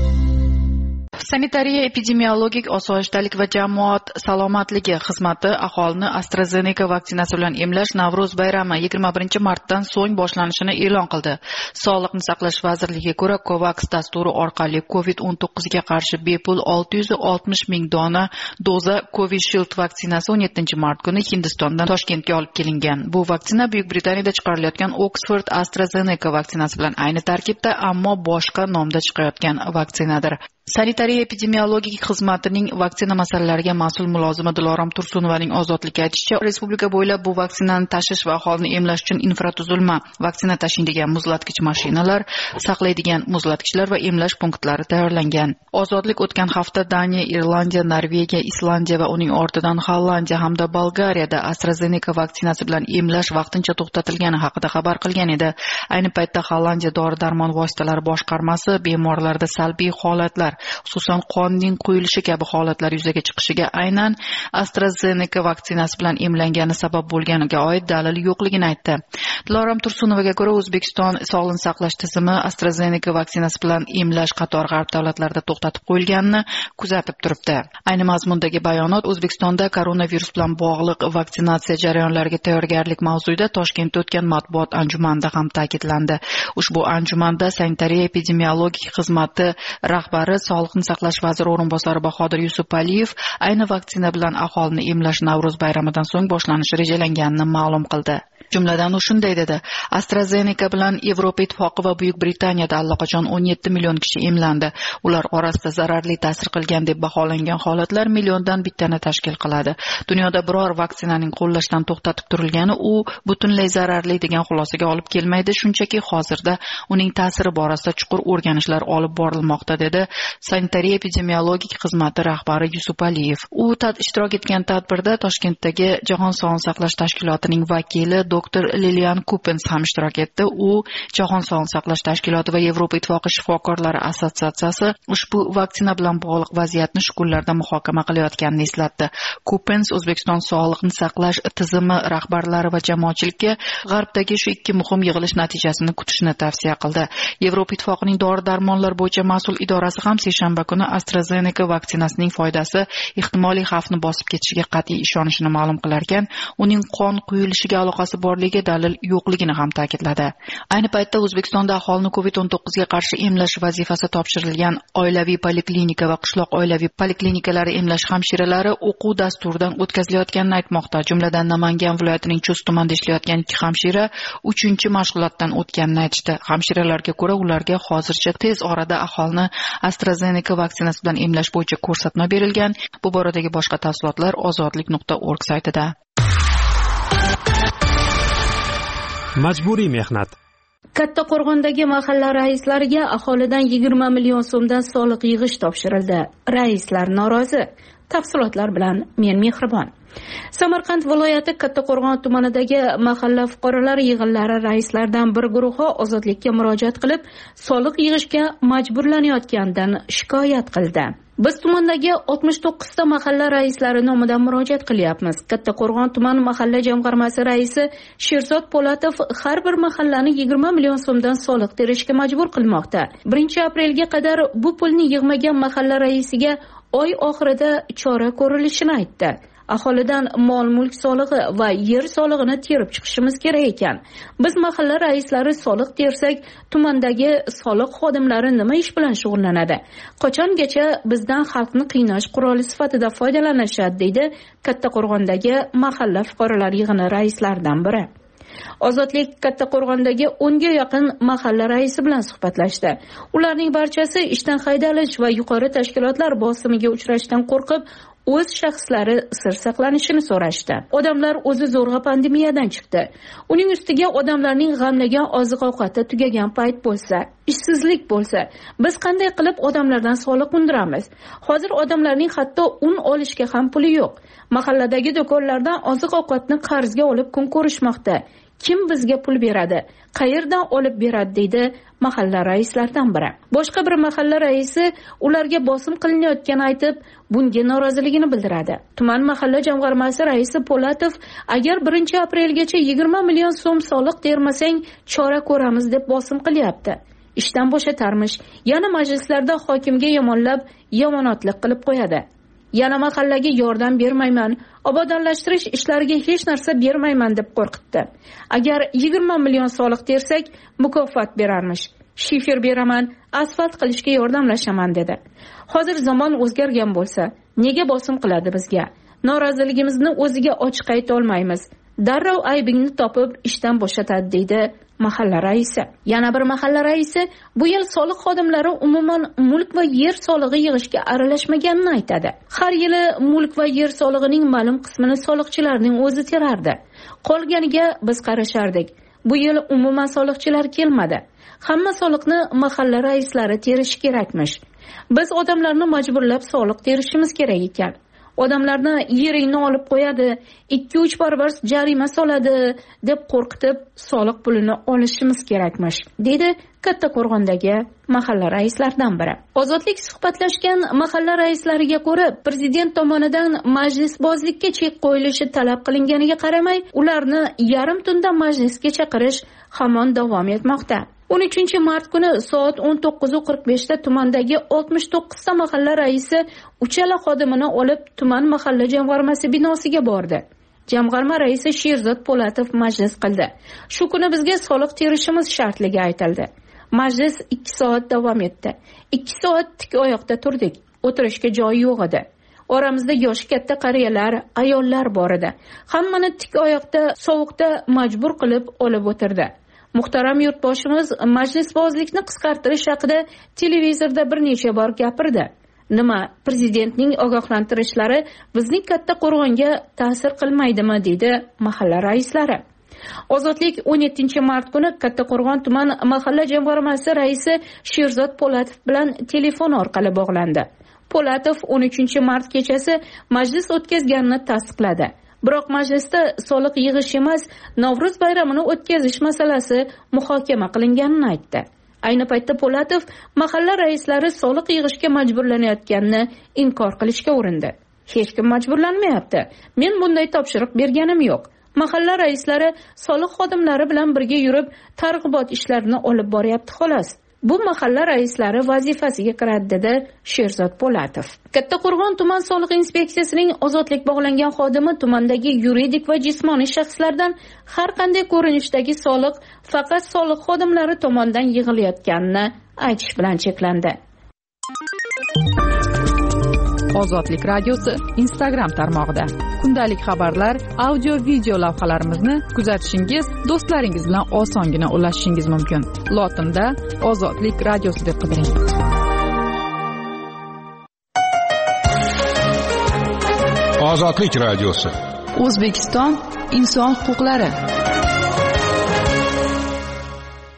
Sanitariya epidemiologik osoyishtalik va jamoat salomatligi xizmati aholini AstraZeneca vaksinasi bilan emlash Navruz bayrami yigirma birinchi martdan so'ng boshlanishini e'lon qildi. Sog'liqni saqlash vazirligiga ko'ra, COVAX dasturi orqali covid o'n to'qqiz ga qarshi bepul olti yuz oltmish ming dona doza Covishield vaksinasi o'n yettinchi mart kuni Hindistondan Toshkentga olib kelingan. Bu vaksina Buyuk Britaniyada chiqarilayotgan Oxford AstraZeneca vaksinasi bilan ayni tarkibda, ammo boshqa nomda chiqayotgan vaksinadir. Sanitariya epidemiologik xizmatining vaksina masalalariga mas'ul mulozimi Dilorom Tursunovaning Ozodlikka aytishicha, respublika bo'ylab bu vaksinani tashish va aholini emlash uchun infratuzilma, vaksina tashiydigan muzlatgich mashinalar, saqlaydigan muzlatgichlar va emlash punktlari tayyorlangan. Ozodlik o'tgan hafta Daniya, Irlandiya, Norvegiya, Islandiya va uning ortidan Hollandiya hamda Bolgariyada AstraZeneca vaksinasi bilan emlash vaqtincha to'xtatilgani haqida xabar qilgan edi. Ayni paytda Hollandiya dori-darmon vositalari boshqarmasi bemorlarda salbiy holatlar, xususan qonning quyilishi kabi holatlar yuzaga chiqishiga aynan AstraZeneca vaksinasi bilan emlangani sabab bo'lganiga oid dalil yo'qligini aytdi. Dilorom Tursunovaga ko'ra, O'zbekiston sog'liqni saqlash tizimi AstraZeneca vaksinasi bilan emlash qator g'arb davlatlarida to'xtatib qo'yilganini kuzatib turibdi. Ayni mazmundagi bayonot O'zbekistonda koronavirus bilan bog'liq vaksinatsiya jarayonlariga tayyorgarlik mavzuida Toshkentda o'tgan matbuot anjumanida ham ta'kidlandi. Ushbu anjumanda sanitariya epidemiologik xizmati rahbari Sog'liqni saqlash vaziri o'rinbosari Bahodir Yusupaliyev ayni vaksina bilan aholini emlash Navruz bayramidan so'ng boshlanishi rejalanganini ma'lum qildi. Jumladan u shunday dedi: AstraZeneca bilan Yevropa Ittifoqi va Buyuk Britaniyada allaqachon o'n yetti million kishi emlandi. Ular orasida zararli ta'sir qilgan deb baholangan holatlar milliondan bittani tashkil qiladi. Dunyoda biror vaksinaning qo'llashdan to'xtatib turilgani u butunlay zararli degan xulosaga olib kelmaydi, shunchaki hozirda uning ta'siri borasida chuqur o'rganishlar olib borilmoqda, dedi sanitariya epidemiologik xizmati rahbari Yusupaliyev. U tad ishtirok etgan tadbirda Toshkentdagi Jahon sog'liqni saqlash tashkilotining vakili doktor Lilian Coopens ham ishtirok etdi. U Jahon sog'liqni saqlash tashkiloti va Yevropa Ittifoqi shifokorlari assotsiatsiyasi ushbu vaksina bilan bog'liq vaziyatni shu kunlarda muhokama qilayotganini eslatdi. Coopens O'zbekiston sog'liqni saqlash tizimi rahbarlari va jamoatchilikka g'arbdagi shu ikki muhim yig'ilish natijasini kutishni tavsiya qildi. Yevropa Ittifoqining dori-darmonlar bo'yicha mas'ul idorasi ham seshanba kuni AstraZeneca vaksinasining foydasi ehtimoliy xavfni bosib ketishiga qat'iy ishonishini ma'lum qilar ekan, uning qon quyilishiga aloqasi borligi dalil yo'qligini ham ta'kidladi. Ayni paytda O'zbekistonda aholini covid o'n to'qqiz ga qarshi emlash vazifasi topshirilgan oilaviy poliklinika va qishloq oilaviy poliklinikalari emlash hamshiralari o'quv dasturidan o'tkazilayotganini aytmoqda. Jumladan Namangan viloyatining Chust tumanida ishlayotgan ikki hamshira uchinchi mashg'ulotdan o'tganini aytishdi. Hamshiralarga ko'ra, ularga hozircha tez orada aholini AstraZeneca vaksinasi bilan emlash bo'yicha ko'rsatma berilgan. Bu boradagi boshqa tafsilotlar ozodlik nuqta org saytida. Majburiy mehnat. Kattaqo'rg'ondagi mahalla raislariga aholidan yigirma million so'mdan soliq yig'ish topshirildi. Raislar norozi. Tafsilotlar bilan men Mehribon. Samarqand viloyati Kattaqo'rg'on tumanidagi mahalla fuqarolar yig'inlari raislaridan bir guruhi ozodlikka murojaat qilib, soliq yig'ishga majburlanayotganidan shikoyat qildi. Biz tumandagi oltmish to'qqiz ta mahalla raislari nomidan murojaat qilyapmiz. Kattaqo'rg'on tuman mahalla jamg'armasi raisi Sherzod Po'latov har bir mahallani yigirma million so'mdan soliq terishga majbur qilmoqda. birinchi aprelga qadar bu pulni yig'magan mahalla raisiga oy oxirida chora ko'rilishini aytdi. Aholidan mol-mulk solig'i va yer solig'ini terib chiqishimiz kerak ekan. Biz mahalla raislari soliq tersak, tumandagi soliq xodimlari nima ish bilan shug'ullanadi? Qachongacha bizdan xalqni qiynash quroli sifatida foydalanishadi, deydi Kattaqo'rg'ondagi mahalla fuqarolar yig'ini raislaridan biri. Ozodlik Kattaqo'rg'ondagi o'nga yaqin mahalla raisi bilan suhbatlashdi. Ularning barchasi ishdan haydalish va yuqori tashkilotlar bosimiga uchrashdan qo'rqib, o'z shaxslari sir saqlanishini so'rashdi. Odamlar o'zi zo'rg'a pandemiyadan chiqdi. Uning ustiga odamlarning g'amlagan oziq-ovqati tugagan payt bo'lsa, ishsizlik bo'lsa, biz qanday qilib odamlardan soliq undiramiz? Hozir odamlarning hatto un olishga ham puli yo'q. Mahalladagi do'konlardan oziq-ovqatni qarzga olib kun ko'rishmoqda. Kim bizga pul beradi? Qayerdan olib beradi, deydi mahalla raislaridan biri. Boshqa bir mahalla raisi ularga bosim qilinayotganini aytib, bunga noroziligini bildiradi. Tuman mahalla jamg'armasi raisi Po'latov, agar birinchi aprelgacha yigirma million so'm soliq termasang, chora ko'ramiz deb bosim qilyapti. Ishdan bo'shatarmish, yana majlislarda hokimga yomonlab, yomonotlik qilib qo'yadi. Yana mahallaga yordam bermayman, obodonlashtirish ishlariga hech narsa bermayman deb qo'rqitdi. Agar yigirma million soliq tersak, mukofot berarmish. Shifer beraman, asfalt qilishga yordamlashaman dedi. Hozir zamon o'zgargan bo'lsa, nega bosim qiladi bizga? Noroziligimizni o'ziga ochiq ayta olmaymiz. Darrov aybingni topib ishdan bo'shatadi, deydi mahalla raisi. Yana bir mahalla raisi bu yil soliq xodimlari umuman mulk va yer solig'i yig'ishga aralashmaganini aytadi. Har yili mulk va yer solig'ining ma'lum qismini soliqchilarning o'zi terardi. Qolganiga biz qarashardik. Bu yil umuman soliqchilar kelmadi. Hamma soliqni mahalla raislari terishi kerakmish. Biz odamlarni majburlab soliq terishimiz kerak ekan. Odamlarni yeringni olib qo'yadi, ikki uch barobar jarima soladi deb qo'rqitib soliq pulini olishimiz kerakmish, dedi Kattaqo'rg'ondagi mahalla raislaridan biri. Ozodlik suhbatlashgan mahalla raislariga ko'ra, prezident tomonidan majlisbozlikka chek qo'yilishi talab qilinganiga qaramay, ularni yarim tunda majlisga chaqirish hamon davom etmoqda. o'n uchinchi mart kuni soat o'n to'qqiz qirq besh da tumandagi oltmish to'qqiz ta mahalla raisi uchala xodimini olib tuman mahalla jamg'armasi binosiga bordi. Jamg'arma raisi Sherzod Po'latov majlis qildi. Shu kuni bizga soliq terishimiz shartligi aytildi. Majlis ikki soat davom etdi. ikki soat tik oyoqda turdik. O'tirishga joy yo'q edi. Oramizda yoshi katta qariyalar, ayollar bor edi. Hammani tik oyoqda sovuqda majbur qilib olib o'tirdi. Muhtaram yurtboshimiz majlisbozlikni qisqartirish haqida televizorda bir necha bor gapirdi. Nima, prezidentning ogohlantirishlari bizning Kattaqo'rg'onga ta'sir qilmaydimi, dedi mahalla raislari. Ozodlik o'n yettinchi mart kuni Kattaqo'rg'on tuman mahalla jamg'armasi raisi Sherzod Po'latov bilan telefon orqali bog'landi. Po'latov o'n uchinchi mart kechasi majlis o'tkazganini tasdiqladi. Biroq majlisda soliq yig'ish emas, Navro'z bayramini o'tkazish masalasi muhokama qilinganini aytdi. Ayni paytda Po'latov mahalla raislari soliq yig'ishga majburlanayotganini inkor qilishga urindi. Hech kim majburlanmayapti. Men bunday topshiriq berganim yo'q. Mahalla raislari soliq xodimlari bilan birga yurib, targ'ibot ishlarini olib boryapti xolos. Bu mahalla raislari vazifasiga kiradi, dedi Sherzod Po'latov. Kattaqo'rg'on tuman soliq inspeksiyasining ozodlik bog'langan xodimi tumandagi yuridik va jismoniy shaxslardan har qanday ko'rinishdagi soliq faqat soliq xodimlari tomonidan yig'ilayotganini aytish bilan cheklandi. Ozodlik radiosi Instagram tarmog'ida kundalik xabarlar, audio video lavhalarimizni kuzatishingiz, do'stlaringiz bilan osongina ulashishingiz mumkin. Lotinda Ozodlik radiosi deb qidiring. Ozodlik radiosi. O'zbekiston inson huquqlari.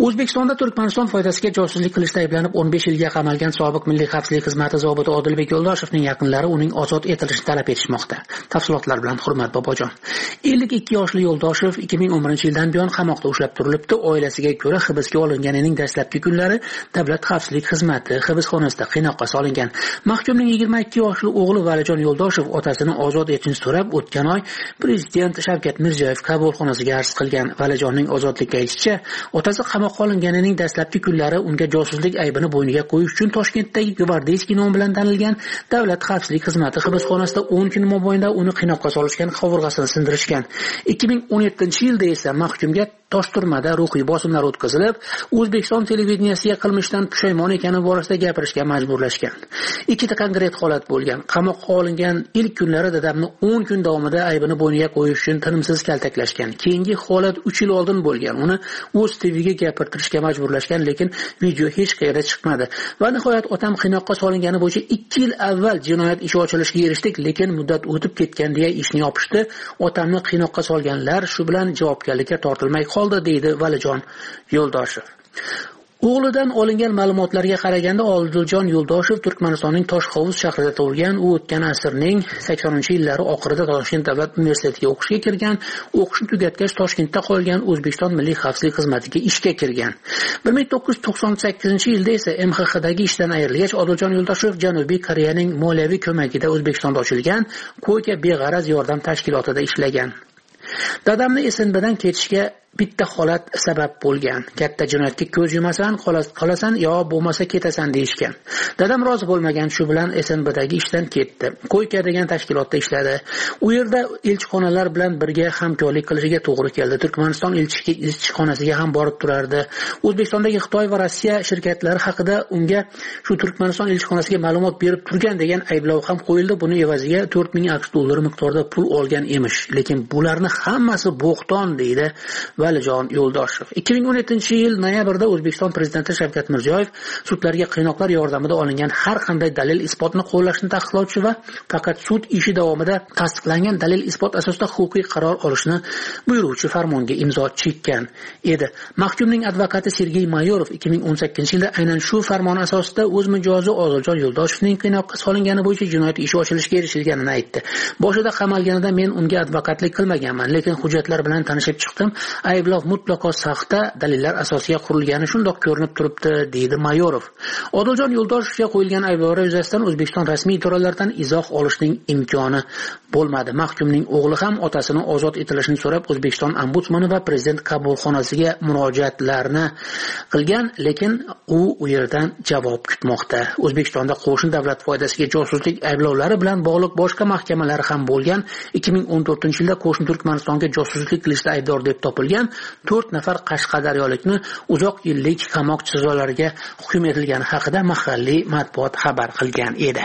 O'zbekistonda Turkmaniston foydasiga josuslik qilishda ayblanib o'n besh yilga qamalgan sobiq Milliy xavfsizlik xizmati zobiti Odilbek Yo'ldoshevning yaqinlari uning ozod etilishini talab etishmoqda. Tafsilotlar bilan Hurmat Bobojon. ellik ikki yoshli Yo'ldoshev ikki ming o'n birinchi yildan buyon qamoqda ushlab turilibdi. Oilasiga ko'ra hibsga olinganining dastlabki kunlari Davlat xavfsizlik xizmati hibsxonasida qiynoqqa solingan. Mahkumning yigirma ikki yoshli o'g'li Valijon Yo'ldoshev otasini ozod etishni so'rab o'tgan oy Prezident Shavkat Mirziyoyev qabulxonasiga arz qilgan. Valijonning ozodlikka aytishicha, otasi qamoqqa olinganining dastlabki kunlari unga josuslik aybini bo'yniga qo'yish uchun Toshkentdagi Gvardeyskiy nomi bilan tanilgan Davlat xavfsizlik xizmati hibsxonasida o'n kun mobaynida uni qiynoqqa solishgan, qovurg'asini sindirishgan. ikki ming o'n yettinchi yilda esa mahkumga Toshturmada ruhiy bosimlar o'tkazilib, O'zbekiston televideniyasiga qilmishdan pushaymon ekani borasida gapirishga majburlashgan. Ikkita konkret holat bo'lgan. Qamoqqa olingan ilk kunlari dadamni o'n kun davomida aybini bo'yniga qo'yish uchun tinimsiz kaltaklashgan. Keyingi holat uch yil oldin bo'lgan. Uni o'z T V'ga gapirtirishga majburlashgan, lekin video hech qayerda chiqmadi. Va nihoyat otam qiynoqqa solingani bo'yicha ikki yil avval jinoyat ishi ochilishiga erishdik, lekin muddat o'tib ketgan deya ishni yopishdi. Otamni qiynoqqa solganlar shu bilan javobgarlikka tortilmay qoldi, deydi Valijon Yo'ldoshev. O'g'lidan olingan ma'lumotlarga qaraganda Odiljon Yo'ldoshev Turkmanistonning Toshhovuz shahrida tug'ilgan. U o'tgan asrning saksoninchi yillari oxirida Toshkent davlat universitetiga o'qishga kirgan. O'qishni tugatgach Toshkentda qolgan, O'zbekiston Milliy xavfsizlik xizmatiga ishga kirgan. bir ming to'qqiz yuz to'qson sakkizinchi yilda esa M X Xdagi ishdan ayrilgach, Odiljon Yo'ldoshev Janubiy Koreyaning moliyaviy ko'magida O'zbekistonda ochilgan Ko'ka beg'araz yordam tashkilotida ishlagan. Dadamni S N Bdan ketishga bitta holat sabab bo'lgan. Katta jinoyatga ko'z yumasan, qolasan yo bo'lmasa ketasan deyishgan. Dadam rozi bo'lmagan, shu bilan S N Bdagi ishdan ketdi. Ko'yka degan tashkilotda ishladi. U yerda elchixonalar bilan birga hamkorlik qilishiga to'g'ri keldi. Turkmaniston elchixonasiga ham borib turardi. O'zbekistondagi Xitoy va Rossiya shirkatlari haqida unga shu Turkmaniston elchixonasiga ma'lumot berib turgan degan ayblov ham qo'yildi. Buni evaziga to'rt ming AQSh dollari miqdorida pul olgan emish. Lekin bularni hammasi bo'xton, deydi Valijon Yo'ldoshev. ikki ming o'n yettinchi yil noyabrda O'zbekiston prezidenti Shavkat Mirziyoyev sudlarga qiynoqlar yordamida olingan har qanday dalil isbotni qo'llashni taqiqlovchi va faqat sud ishi davomida tasdiqlangan dalil isbot asosida huquqiy qaror olishni buyuruvchi farmonga imzo chekkan edi. Mahkumning advokati Sergey Mayorov ikki ming o'n sakkizinchi yilda aynan shu farmon asosida o'z mijozi Odiljon Yo'ldoshevning qiynoqqa solingani bo'yicha jinoyat ishi ochilishga erishilganini aytdi. Boshida qamalganida men unga advokatlik qilmaganman, lekin hujjatlar bilan tanishib chiqdim. Ayblov mutlaqo saxta, dalillar asosiga qurilgani shundoq ko'rinib turibdi, deydi Mayorov. Odiljon Yo'ldoshevga qo'yilgan ayblovlar yuzasidan O'zbekiston rasmiy idoralardan izoh olishning imkoni bo'lmadi. Mahkumning o'g'li ham otasini ozod etilishini so'rab O'zbekiston ombudsmani va prezident qabulxonasiga murojaatlarni qilgan, lekin u u yerdan javob kutmoqda. O'zbekistonda qo'shni davlat foydasiga josuslik ayblovlari bilan bog'liq boshqa mahkamalar ham bo'lgan. ikki ming o'n to'rtinchi yilda qo'shni Turkmanistonga josuslik qilishda aybdor deb topilgan to'rt nafar Qashqadaryolikni uzoq yillik qamoq jazolariga hukm etilgani haqida mahalliy matbuot xabar qilgan edi.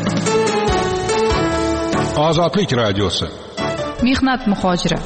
Ozodlik radiosi. Mehnat muhojiri.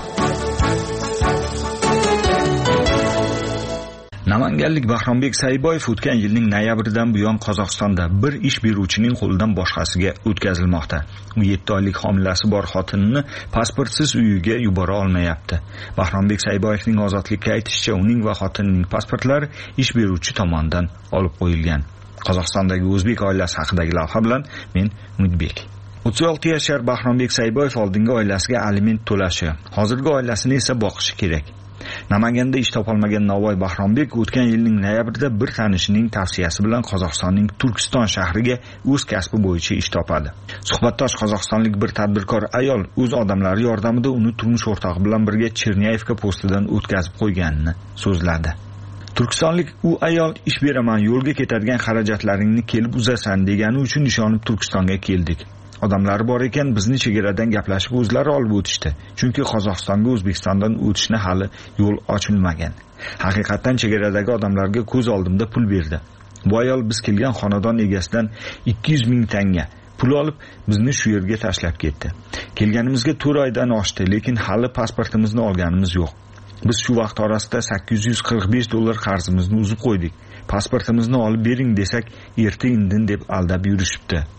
Namanganlik Bahrombek Sayboyev o'tgan yilning noyabridan buyon Qozog'istonda bir ish beruvchining qo'lidan boshqasiga o'tkazilmoqda. U yetti oylik homilasi bor xotinini pasportsiz uyiga yubora olmayapti. Bahrombek Sayboyevning ozodlikka aytishicha, uning va xotinining pasportlari ish beruvchi tomonidan olib qo'yilgan. Qozog'istondagi o'zbek oilasi haqidagi lavha bilan men Umidbek. o'ttiz olti yashar Bahrombek Sayboyev oldingi oilasiga aliment to'lashi, hozirgi oilasini esa boqishi kerak. Namanganda ish topolmagan Navoiy Bahrombek o'tgan yilning noyabrida bir tanishining tavsiyasi bilan Qozog'istonning Turkiston shahriga o'z kasbi bo'yicha ish topadi. Suhbatdosh qozog'istonlik bir tadbirkor ayol o'z odamlari yordamida uni turmush o'rtog'i bilan birga Chernyayevka postidan o'tkazib qo'yganini so'zladi. Turkistonlik u ayol ish beraman, yo'lga ketadigan xarajatlaringni kelib uzasan degani uchun ishonib Turkistonga keldik. Odamlari bor ekan, bizni chegaradan gaplashib o'zlari olib o'tishdi. Chunki Qozog'istonga O'zbekistondan o'tishni hali yo'l ochilmagan. Haqiqatan chegaradagi odamlarga ko'z oldimda pul berdi. Bu ayol biz kelgan xonadon egasidan ikki yuz ming tanga pul olib bizni shu yerga tashlab ketdi. Kelganimizga to'rt oydan oshdi, lekin hali pasportimizni olganimiz yo'q. Biz shu vaqt orasida sakkiz yuz qirq besh dollar qarzimizni uzib qo'ydik. Pasportimizni olib bering desak, erta indin deb aldab yurishibdi.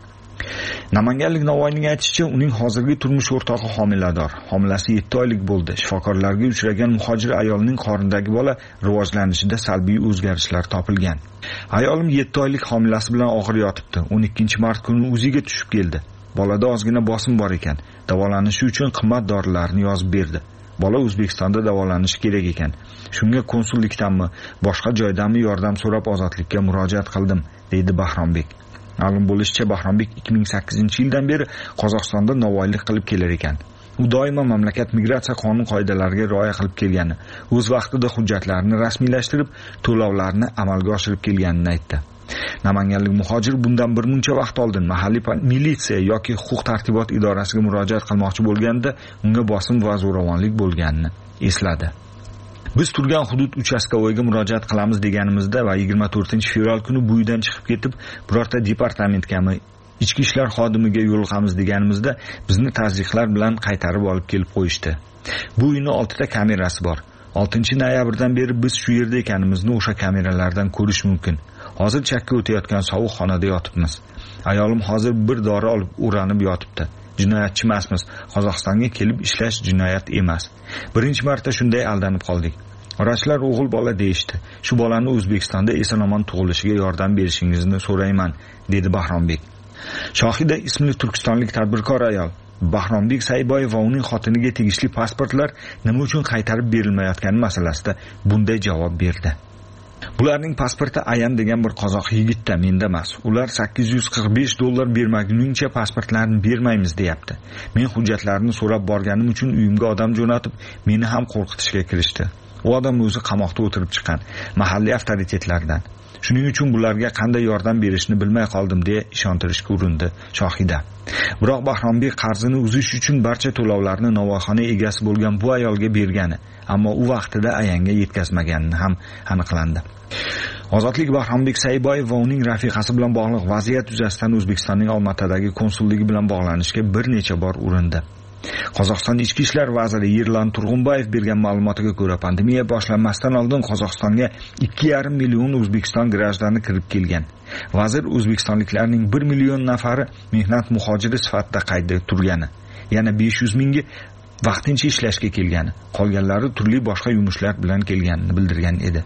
Namanganlik Navoiyning aytishicha, uning hozirgi turmush o'rtog'i homilador. Homilasi yetti oylik bo'ldi. Shifokorlarga uchragan muhojir ayolning qornidagi bola rivojlanishida salbiy o'zgarishlar topilgan. Ayolim yetti oylik homilasi bilan og'ir yotibdi. o'n ikkinchi mart kuni o'ziga tushib keldi. Bolada ozgina bosim bor ekan. Davolanishi uchun qimmat dorilarni yozib berdi. Bola O'zbekistonda davolanishi kerak ekan. Shunga konsullikdanmi, boshqa joydanmi yordam so'rab ozodlikka murojaat qildim, deydi Bahrombek. Ma'lum bo'lishicha, Bahrombek ikki ming sakkizinchi yildan beri Qozog'istonda novvoylik qilib kelar ekan. U doimo mamlakat migratsiya qonun qoidalariga rioya qilib kelgani, o'z vaqtida hujjatlarini rasmiylashtirib, to'lovlarni amalga oshirib kelganini aytdi. Namanganlik muhojir bundan bir muncha vaqt oldin mahalliy militsiya yoki huquq tartibot idorasiga murojaat qilmoqchi bo'lganda, unga bosim va zo'ravonlik bo'lganini esladi. Biz turgan hudud uchastkovoyga murojaat qilamiz deganimizda va yigirma to'rtinchi fevral kuni bu uydan chiqib ketib, birorta departamentgami, ichki ishlar xodimiga yo'liqamiz deganimizda, bizni tazyiqlar bilan qaytarib olib kelib qo'yishdi. Bu uyning oltita kamerasi bor. oltinchi noyabrdan beri biz shu yerda ekanimizni o'sha kameralardan ko'rish mumkin. Hozir chakka o'tayotgan sovuq xonada yotibmiz. Ayolim hozir bir dori olib o'ranib yotibdi. Jinoyatchi emasmiz. Qozog'istonga kelib ishlash jinoyat emas. Birinchi marta shunday aldanib qoldik. Vrachlar o'g'il bola deyishdi. Shu bolani O'zbekistonda eson-omon tug'ilishiga yordam berishingizni so'rayman, dedi Bahrombek. Shohida ismli turkistonlik tadbirkor ayol Bahrombek Sayboyev va uning xotiniga tegishli pasportlar nima uchun qaytarib berilmayotgani masalasida bunday javob berdi. Bularning pasporti Ayan degan bir qozoq yigitda, menda emas. Ular sakkiz yuz qirq besh dollar bermaguningcha pasportlarni bermaymiz deyapti. Men hujjatlarini so'rab borganim uchun uyimga odam jo'natib, meni ham qo'rqitishga kirishdi. U odam o'zi qamoqda o'tirib chiqqan mahalliy avtoritetlardan. Shuning uchun bularga qanday yordam berishni bilmay qoldim deya ishontirishga urindi Shohida. Biroq Bahrombek qarzini uzish uchun barcha to'lovlarni novvoyxona egasi bo'lgan bu ayolga bergani, ammo u vaqtida Ayanga yetkazmagani ham aniqlandi. Ozodlik Bahrombek Sayboyev va uning rafiqasi bilan bog'liq vaziyat yuzasidan O'zbekistonning Olmaotadagi konsulligi bilan bog'lanishga bir necha bor urindi. Qozog'iston ichki ishlar vaziri Yerlan Turg'unboyev bergan ma'lumotiga ko'ra, pandemiya boshlanmasdan oldin Qozog'istonga ikki yarim million O'zbekiston grajdani kirib kelgan. Vazir o'zbekistonliklarning bir million nafari mehnat muhojiri sifatida qaydda turgani, yana besh yuz mingi vaqtincha ishlashga kelgani, qolganlari turli boshqa yumushlar bilan kelganini bildirgan edi.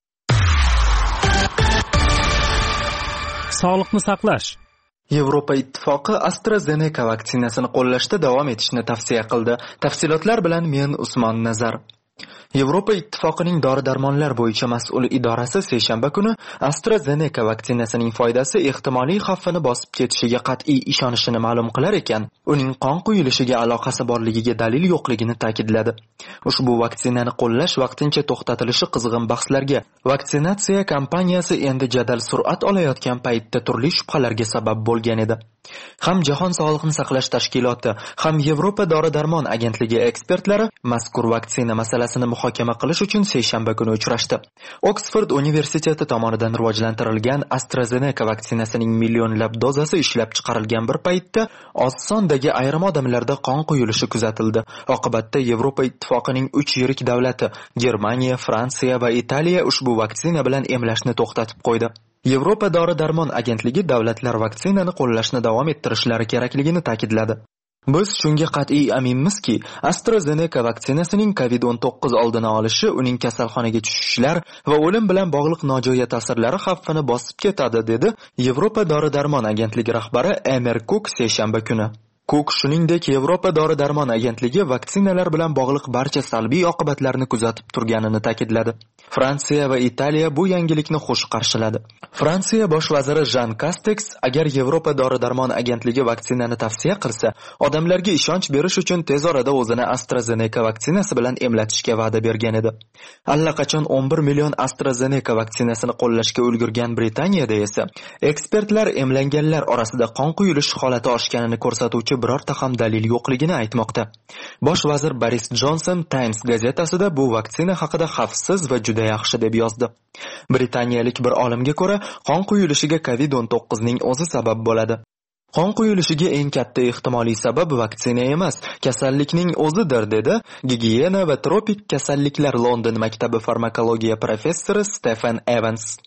Sog'liqni saqlash. Yevropa ittifoqi AstraZeneca vaksinasini qo'llashda davom etishni tavsiya qildi. Tafsilotlar bilan men Usmon Nazar. Yevropa ittifoqining dori-darmonlar bo'yicha mas'ul idorasi seshanba kuni AstraZeneca vaksinasining foydasi ehtimoliy xavfini bosib ketishiga qat'iy ishonishini ma'lum qilar ekan, uning qon quyilishiga aloqasi borligiga dalil yo'qligini ta'kidladi. Ushbu vaksinani qo'llash vaqtincha to'xtatilishi qizg'in bahslarga, vaksinatsiya kampaniyasi endi jadal sur'at olayotgan paytda turli shubhalarga sabab bo'lgan edi. Ham Jahon sog'liqni saqlash tashkiloti, ham Yevropa dori-darmon agentligi ekspertlari mazkur vaksina masalasini muhokama qilish uchun seshanba kuni uchrashdi. Oksford universiteti tomonidan rivojlantirilgan AstraZeneca vaksinasining millionlab dozasi ishlab chiqarilgan bir paytda oz sondagi ayrim odamlarda qon quyilishi kuzatildi. Oqibatda Yevropa ittifoqining uch yirik davlati Germaniya, Fransiya va Italiya ushbu vaksina bilan emlashni to'xtatib qo'ydi. Yevropa dori-darmon agentligi davlatlar vaksinani qo'llashni davom ettirishlari kerakligini ta'kidladi. Biz shunga qat'iy aminmizki, AstraZeneca vaksinasining kovid o'n to'qqiz oldini olishi, uning kasalxonaga tushishlar va o'lim bilan bog'liq nojo'ya ta'sirlari xavfini bosib ketadi, dedi Yevropa dori-darmon agentligi rahbari Emer Cook seshanba kuni. Cook shuningdek Yevropa dori-darmon agentligi vaksinalar bilan bog'liq barcha salbiy oqibatlarni kuzatib turganini ta'kidladi. Fransiya va Italiya bu yangilikni xush qarshiladi. Fransiya bosh vaziri Jean Castex agar Yevropa dori-darmon agentligi vaksinani tavsiya qilsa, odamlarga ishonch berish uchun tez orada o'zini AstraZeneca vaksinasi bilan emlatishga va'da bergan edi. Allaqachon o'n bir million AstraZeneca vaksinasini qo'llashga ulgurgan Britaniyada esa ekspertlar emlanganlar orasida qon quyilish holati oshganini ko'rsatuvchi birorta ham dalil yo'qligini aytmoqda. Bosh vazir Boris Johnson Times gazetasida bu vaksina haqida xavfsiz va juda yaxshi deb yozdi. Britaniyalik bir olimga ko'ra, qon quyilishiga kovid o'n to'qqiz ning o'zi sabab bo'ladi. Qon quyilishiga eng katta ehtimoliy sabab vaksina emas, kasallikning o'zidir, dedi Gigiyena va tropik kasalliklar London maktabi farmakologiya professori Stephen Evans.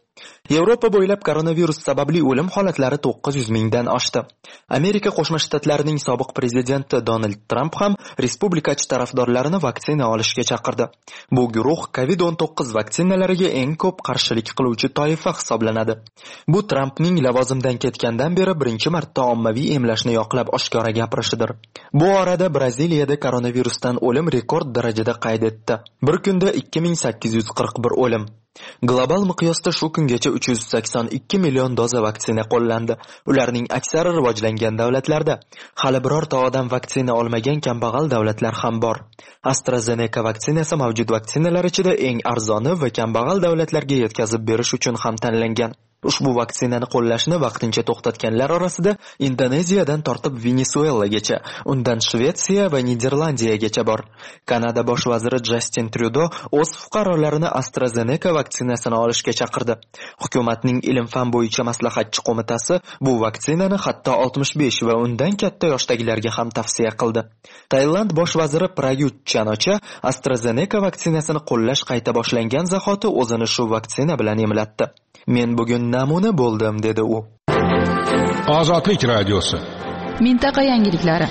Yevropa bo'ylab koronavirus sababli o'lim holatlari to'qqiz yuz mingdan oshdi. Amerika Qo'shma Shtatlarining sobiq prezidenti Donald Trump ham respublikachi tarafdorlarini vaksina olishga chaqirdi. Bu guruh kovid o'n to'qqiz vaksinalariga eng ko'p qarshilik qiluvchi toifa hisoblanadi. Bu Trumpning lavozimdan ketgandan beri birinchi marta ommaviy emlashni yoqlab oshkora gapirishidir. Bu orada Braziliyada koronavirusdan o'lim rekord darajada qayd etdi. Bir kunda ikki ming sakkiz yuz qirq bir o'lim. Global miqyosda shu kungacha uch yuz sakson ikki million doza vaksina qo'llandi. Ularning aksari rivojlangan davlatlarda. Hali birorta odam vaksina olmagan kambag'al davlatlar ham bor. AstraZeneca vaksinasi mavjud vaksinalar ichida eng arzoni va kambag'al davlatlarga yetkazib berish uchun ham tanlangan. Ushbu vaksinani qo'llashni vaqtincha to'xtatganlar orasida Indoneziyadan tortib Venesuelagacha, undan Shvetsiya va Niderlandiyagacha bor. Kanada bosh vaziri Justin Trudeau o'z fuqarolarini AstraZeneca vaksinasini olishga chaqirdi. Hukumatning ilm-fan bo'yicha maslahatchi qo'mitasi bu vaksinani hatto oltmish besh va undan katta yoshdagilarga ham tavsiya qildi. Tailand bosh vaziri Prayut Chan-ocha AstraZeneca vaksinasini qo'llash qayta boshlangan zahoti o'zini shu vaksina bilan emlatdi. Men bugun namuna bo'ldim, dedi u. Ozodlik radiosi. Mintaqa yangiliklari.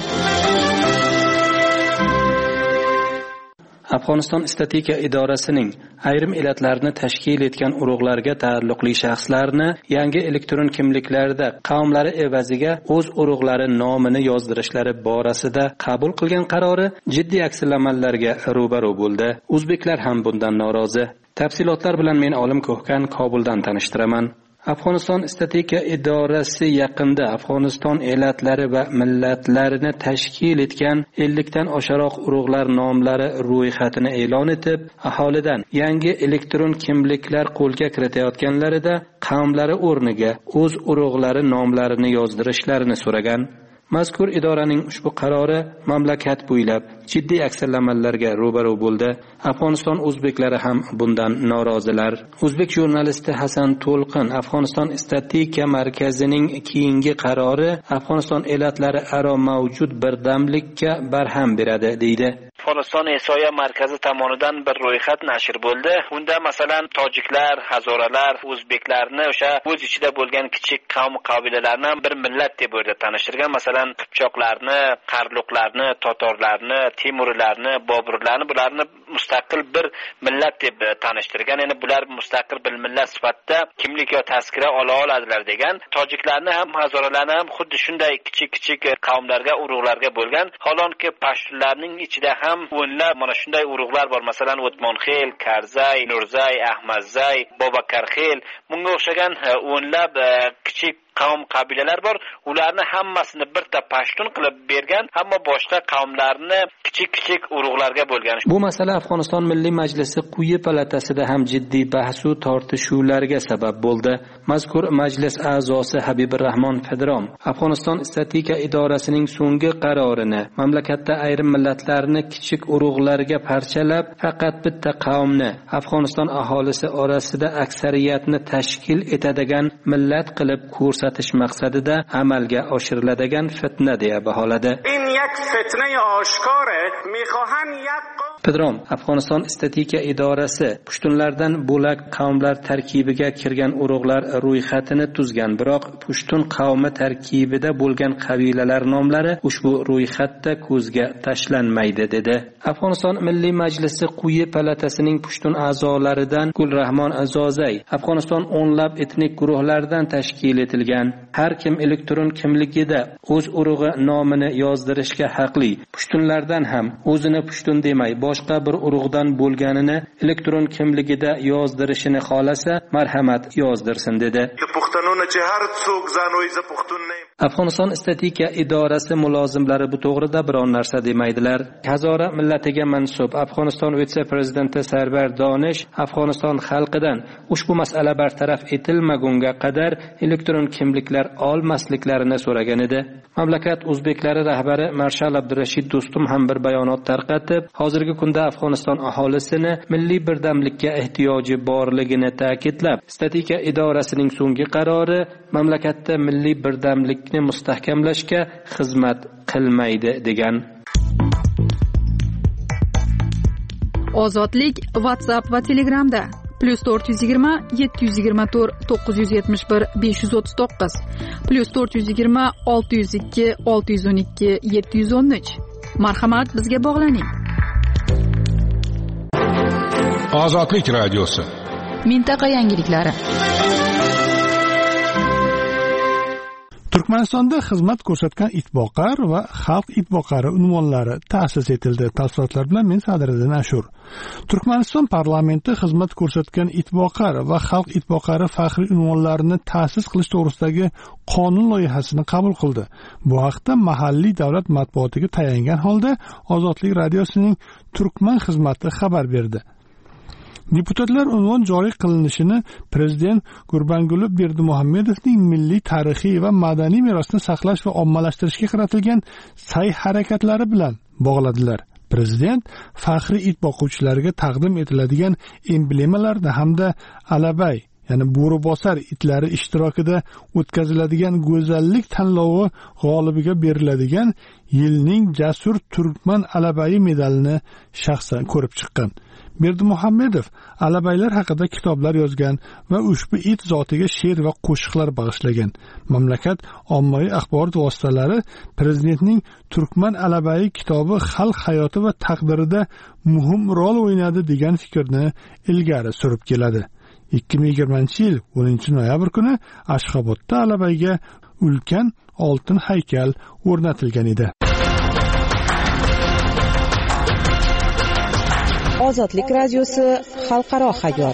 Afg'oniston statistika idorasining ayrim illatlarni tashkil etgan urug'larga taalluqli shaxslarni yangi elektron kimliklarda qavmlari evaziga o'z urug'lari nomini yozdirishlari borasida qabul qilgan qarori jiddiy aksiylarga ro'baro bo'ldi. O'zbeklar ham bundan norozi. Tafsilotlar bilan men Olim Ko'hkan Kobuldan tanishtiraman. Afg'oniston statistika idorasi yaqinda Afg'oniston elatlari va millatlarini tashkil etgan ellikdan oshiroq urug'lar nomlari ro'yxatini e'lon etib, aholidan yangi elektron kimliklar qo'lga kiritayotganlarida qavmlari o'rniga o'z urug'lari nomlarini yozdirishlarini so'ragan. Mazkur idoraning ushbu qarori mamlakat bo'ylab jiddiy aksiylarga ro'baro bo'ldi. Afg'oniston o'zbeklari ham bundan norozilar. O'zbek jurnalisti Hasan To'lqin Afg'oniston statistika markazining keyingi qarori Afg'oniston elatlari aro mavjud birdamlikka barham beradi, deydi. Afg'oniston Esoya markazi tomonidan bir ro'yxat nashr bo'ldi. Unda masalan tojiklar, hazoralar, o'zbeklarni o'sha o'z ichida bo'lgan kichik qavm qabilalarni bir millat deb o'rda tanishtirgan. Masalan, qipchoqlarni, qarluqlarni, totorlarni, temurlarni, boburlarni bularni mustaqil bir millat deb tanishtirgan. Ya'ni bular mustaqil bir millat sifatida kimlik yo tazkira ola oladilar degan. Tojiklarni ham, hazoralarni ham xuddi shunday kichik-kichik qavmlarga, urug'larga bo'lgan. Holonki pashtunlarning ichida ham o'nlab mana shunday urug'lar bor. Masalan, O'tmonxel, Karzay, Nurzay, Ahmadzay, Bobakarxel, bunga o'xshagan o'nlab kichik qavm qabilalar bor. Ularni hammasini bitta pashtun qilib bergan, ammo boshqa qavmlarni kichik-kichik urug'larga bo'lgan. Bu masala Afg'oniston Milliy Majlisi quyi palatasida ham jiddiy bahs va tortishuvlarga sabab bo'ldi. Mazkur majlis a'zosi Habiburrahmon Fedrom Afg'oniston statistika idorasining so'nggi qarorini mamlakatda ayrim millatlarni kichik urug'larga parchalab, faqat bitta qavmni Afg'oniston aholisi orasida aksariyatni tashkil etadigan millat qilib ko'rsatish maqsadida amalga oshiriladigan fitna deya baholadi. In yak fitna oshkore mikhohan yak Pedrom Afg'oniston statistika idorasi pushtunlardan bo'lak qavmlar tarkibiga kirgan urug'lar ro'yxatini tuzgan, biroq pushtun qavmi tarkibida bo'lgan qabilalar nomlari ushbu ro'yxatda ko'zga tashlanmaydi, dedi. Afg'oniston Milliy Majlisi quyi palatasining pushtun a'zolaridan Gulrahmon Azozay Afg'oniston o'nlab etnik guruhlardan tashkil etilgan. Har kim elektron kimligida o'z urug'i nomini yozdirishga haqli. Pushtunlardan ham o'zini pushtun demay boshqa bir urug'dan bo'lganini elektron kimligida yozdirishini xolasa marhamat yozdirsin, dedi. Afg'oniston statistika idorasi mulozimlari bu to'g'rida biron narsa demaydilar. Hazora millatiga mansub Afg'oniston vitse-prezidenti Sarvar Donish Afg'oniston xalqidan ushbu masala bartaraf etilmagunga qadar elektron kimliklar olmasliklarini so'ragan edi. Mamlakat o'zbeklari rahbari Marshal Abdurashid Do'stum ham bir bayonot tarqatib, hozirgi kunda Afg'oniston aholisini milliy birdamlikka ehtiyoji borligini ta'kidlab, statistika idorasining so'nggi qarori mamlakatda milliy birdamlikni mustahkamlashga xizmat qilmaydi, degan. Ozodlik WhatsApp va Telegramda. plyus to'rt yuz yigirma yetti yuz yigirma to'rt to'qqiz yuz yetmish bir besh yuz o'ttiz to'qqiz plyus to'rt yuz yigirma olti yuz ikki olti yuz o'n ikki yetti yuz o'n uch. Marhamat, bizga bog'laning. Ozodlik radiosi. Mintaqa yangiliklari. Turkmanistonda xizmat ko'rsatgan itboqar va xalq itboqari unvonlari ta'sis etildi. Tafsilotlar bilan men Sadiriddin Ashur. Turkmaniston parlamenti xizmat ko'rsatgan itboqar va xalq itboqari faxriy unvonlarini ta'sis qilish to'g'risidagi qonun loyihasini qabul qildi. Bu haqda mahalliy davlat matbuotiga tayangan holda Ozodlik radiosining Turkman xizmati xabar berdi. Deputatlar unvon joriy qilinishini prezident Gurbanguli Berdimuhamedovning milliy tarixiy va madaniy merosni saqlash va ommalashtirishga qaratilgan sa'y harakatlari bilan bog'ladilar. Prezident faxriy it boquvchilarga taqdim etiladigan emblemalarni hamda alabay, ya'ni bo'ribosar itlari ishtirokida o'tkaziladigan go'zallik tanlovi g'olibiga beriladigan yilning jasur turkman alabayi medalini shaxsan ko'rib chiqqan. Berdimuhamedov alabaylar haqida kitoblar yozgan va ushbu it zotiga she'r va qo'shiqlar bag'ishlagan. Mamlakat ommaviy axborot vositalari prezidentning Turkman alabayi kitobi xalq hayoti va taqdirida muhim rol o'ynadi degan fikrni ilgari surib keladi. ikki ming yigirmanchi yil o'ninchi noyabr kuni Ashxobodda alabayga ulkan oltin haykal o'rnatilgan edi. Ozodlik radiosi xalqaro hayot.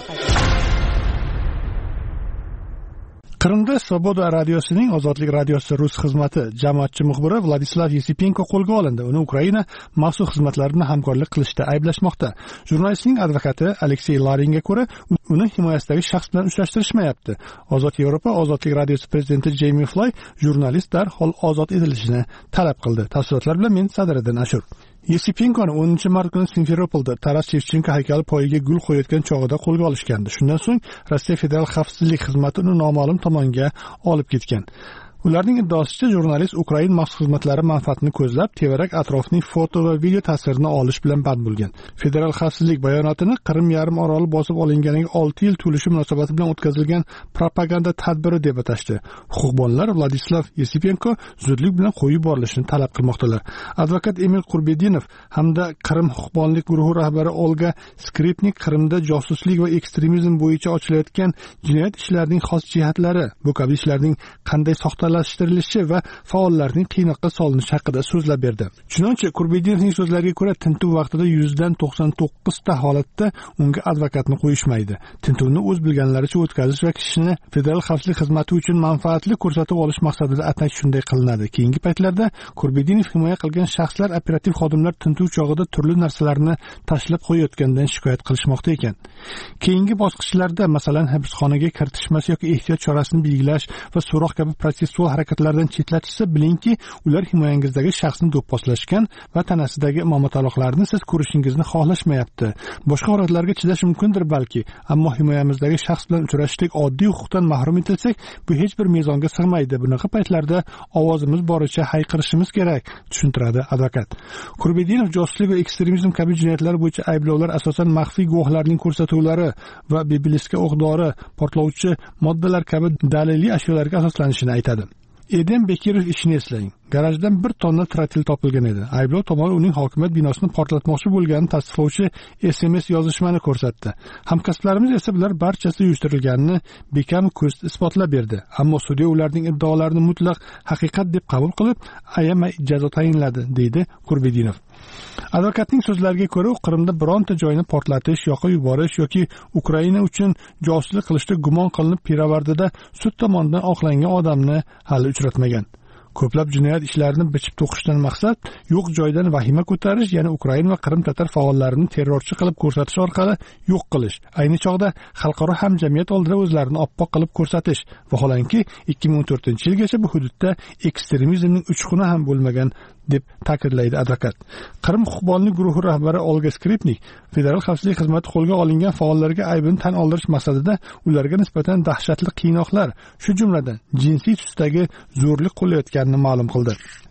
Qrimda Svoboda radiosining Ozodlik radiosi rus xizmati jamoatchi muxbiri Vladislav Yesipenko qo'lga olindi. Uni Ukraina maxsus xizmatlarini hamkorlik qilishda ayblashmoqda. Jurnalistning advokati Aleksey Laringa ko'ra, uni himoyasidagi shaxs bilan uchrashtirishmayapti. Ozod Yevropa Ozodlik radiosi prezidenti Jamie Fly jurnalist darhol ozod etilishini talab qildi. Tafsilotlar bilan men Sadiriddin Ashur. Yesipenkoni o'ninchi mart kuni Simferopolda Taras Shevchenko haykali poyiga gul qo'yayotgan chog'ida qo'lga olishgandi. Shundan so'ng Rossiya Federal xavfsizlik xizmati uni noma'lum tomonga olib ketgan. Ularning iddaosicha jurnalist Ukraina maxsus xizmatlari manfaatini ko'zlab, tevarak atrofning foto va video tasvirini olish bilan band bo'lgan. Federal xavfsizlik bayonotini Qrim yarim oroli bosib olinganiga olti yil to'lishi munosabati bilan o'tkazilgan propaganda tadbiri deb atashdi. Huquqbonlar Vladislav Yesipenko zudlik bilan qo'yib yuborilishini talab qilmoqdalar. Advokat Emil Qurbedinov hamda Qrim huquqbonlik guruhi rahbari Olga Skripnik Qrimda josuslik va ekstremizm bo'yicha ochilayotgan jinoyat ishlarining xos jihatlari, bu kabi ishlarning qanday soxtalashtirilishi va faollarning qiynoqqa solinishi haqida so'zlab berdi. Chunonchi Qurbidinovning so'zlariga ko'ra, tintuv vaqtida yuz dan to'qson to'qqiz ta holatda unga advokatni qo'yishmaydi. Tintuvni o'z bilganlaricha o'tkazish va kishini federal xavfsizlik xizmati uchun manfaatli ko'rsatib olish maqsadida atash shunday qilinadi. Keyingi paytlarda Qurbidinov himoya qilgan shaxslar operativ xodimlar tintuv chog'ida turli narsalarni tashlab qo'yayotgandan shikoyat qilishmoqda ekan. Keyingi bosqichlarda, masalan, hibsxonaga kiritishmas yoki ehtiyot chorasini belgilash va so'roq kabi protsessual harakatlardan chetlatishsa, bilingki, ular himoyangizdagi shaxsni do'pposlashgan va tanasidagi momotaloqlarni siz ko'rishingizni xohlashmayapti. Boshqa holatlarga chidash mumkindir balki, ammo himoyamizdagi shaxs bilan uchrashdek oddiy huquqdan mahrum etilsak, bu hech bir mezonga sig'maydi. Bunaqa paytlarda ovozimiz boricha hayqirishimiz kerak, tushuntiradi advokat. Qurbedinov josuslik va ekstremizm kabi jinoyatlar bo'yicha ayblovlar asosan maxfiy guvohlarning ko'rsatuvlari va beblisga o'qdori, portlovchi moddalar kabi daliliy ashyolarga asoslanishini aytadi. Edem Bekirov ishini eslang. Garajdan bir tonna trotil topilgan edi. Ayblov tomoni uning hokimiyat binosini portlatmoqchi bo'lganini tasdiqlovchi S M S yozishmani ko'rsatdi. Hamkasblarimiz esa bular barchasi uyushtirilganini bekam ko'z isbotlab berdi. Ammo sudya ularning iddaolarini mutlaq haqiqat deb qabul qilib, ayamay jazo tayinladi, deydi Qurbedinov. Advokatning so'zlariga ko'ra, u Qrimda bironta joyni portlatish, yoqib yuborish yoki Ukraina uchun josuslik qilishda gumon qilinib pirovardida sud tomonidan oqlangan odamni hali uchratmagan. Ko'plab jinoyat ishlarini bichib to'qishdan maqsad yo'q joydan vahima ko'tarish, ya'ni Ukraina va Qrim tatar faollarini terrorchi qilib ko'rsatish orqali yo'q qilish. Ayni chog'da xalqaro hamjamiyat oldida o'zlarini oppoq qilib ko'rsatish. Vaholanki, ikki ming o'n to'rtinchi yilgacha bu hududda ekstremizmning uchquni ham bo'lmagan deb ta'kidlaydi advokat. Qrim huquqbonlik guruhi rahbari Olga Skripnik Federal xavfsizlik xizmati qo'lga olingan faollarga aybini tan oldirish maqsadida ularga nisbatan dahshatli qiynoqlar, shu jumladan jinsiy tusdagi zo'rlik qo'llayotganini ma'lum qildi.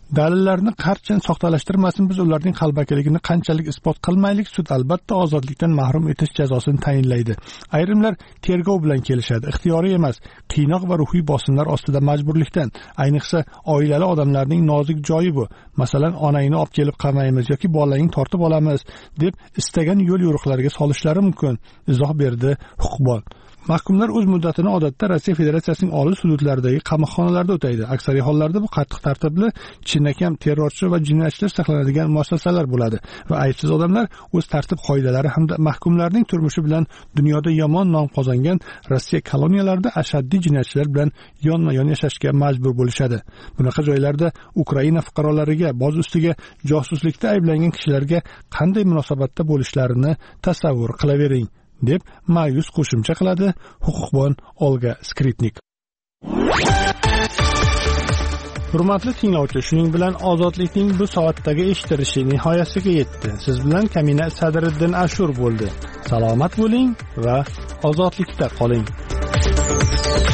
Dalillarni qancha soxtalashtirmasin, biz ularning qalbakiligini qanchalik isbot qilmaylik, sud albatta ozodlikdan mahrum etish jazosini tayinlaydi. Ayrimlar tergov bilan kelishadi, ixtiyoriy emas, qiynoq va ruhiy bosimlar ostida majburlikdan. Ayniqsa oilali odamlarning nozik joyi bu. Masalan, onangni olib kelib qamaymiz yoki bolangni tortib olamiz deb istagan yo'l yo'riqlarga solishlari mumkin, izoh berdi huquqbon. Mahkumlar o'z muddatini odatda Rossiya Federatsiyasining olis hududlaridagi qamoqxonalarda o'taydi. Aksariy hollarda bu qattiq tartibli, chinakam terrorchi va jinoyatchilar saqlanadigan muassasalar bo'ladi va aybsiz odamlar o'z tartib qoidalari hamda mahkumlarning turmushi bilan dunyoda yomon nom qozongan Rossiya koloniyalarida ashaddiy jinoyatchilar bilan yonma-yon yashashga majbur bo'lishadi. Bunaqa joylarda Ukraina fuqarolariga, boz ustiga josuslikda ayblangan kishilarga qanday munosabatda bo'lishlarini tasavvur qilavering, deb ma'yus qo'shimcha qiladi huquqbon Olga Skripnik. Hurmatli tinglovchi, shuning bilan ozodlikning bu soatdagi eshitilishi nihoyasiga yetdi. Siz bilan Kamina Sadriddin Ashur bo'ldi. Salomat bo'ling va ozodlikda qoling.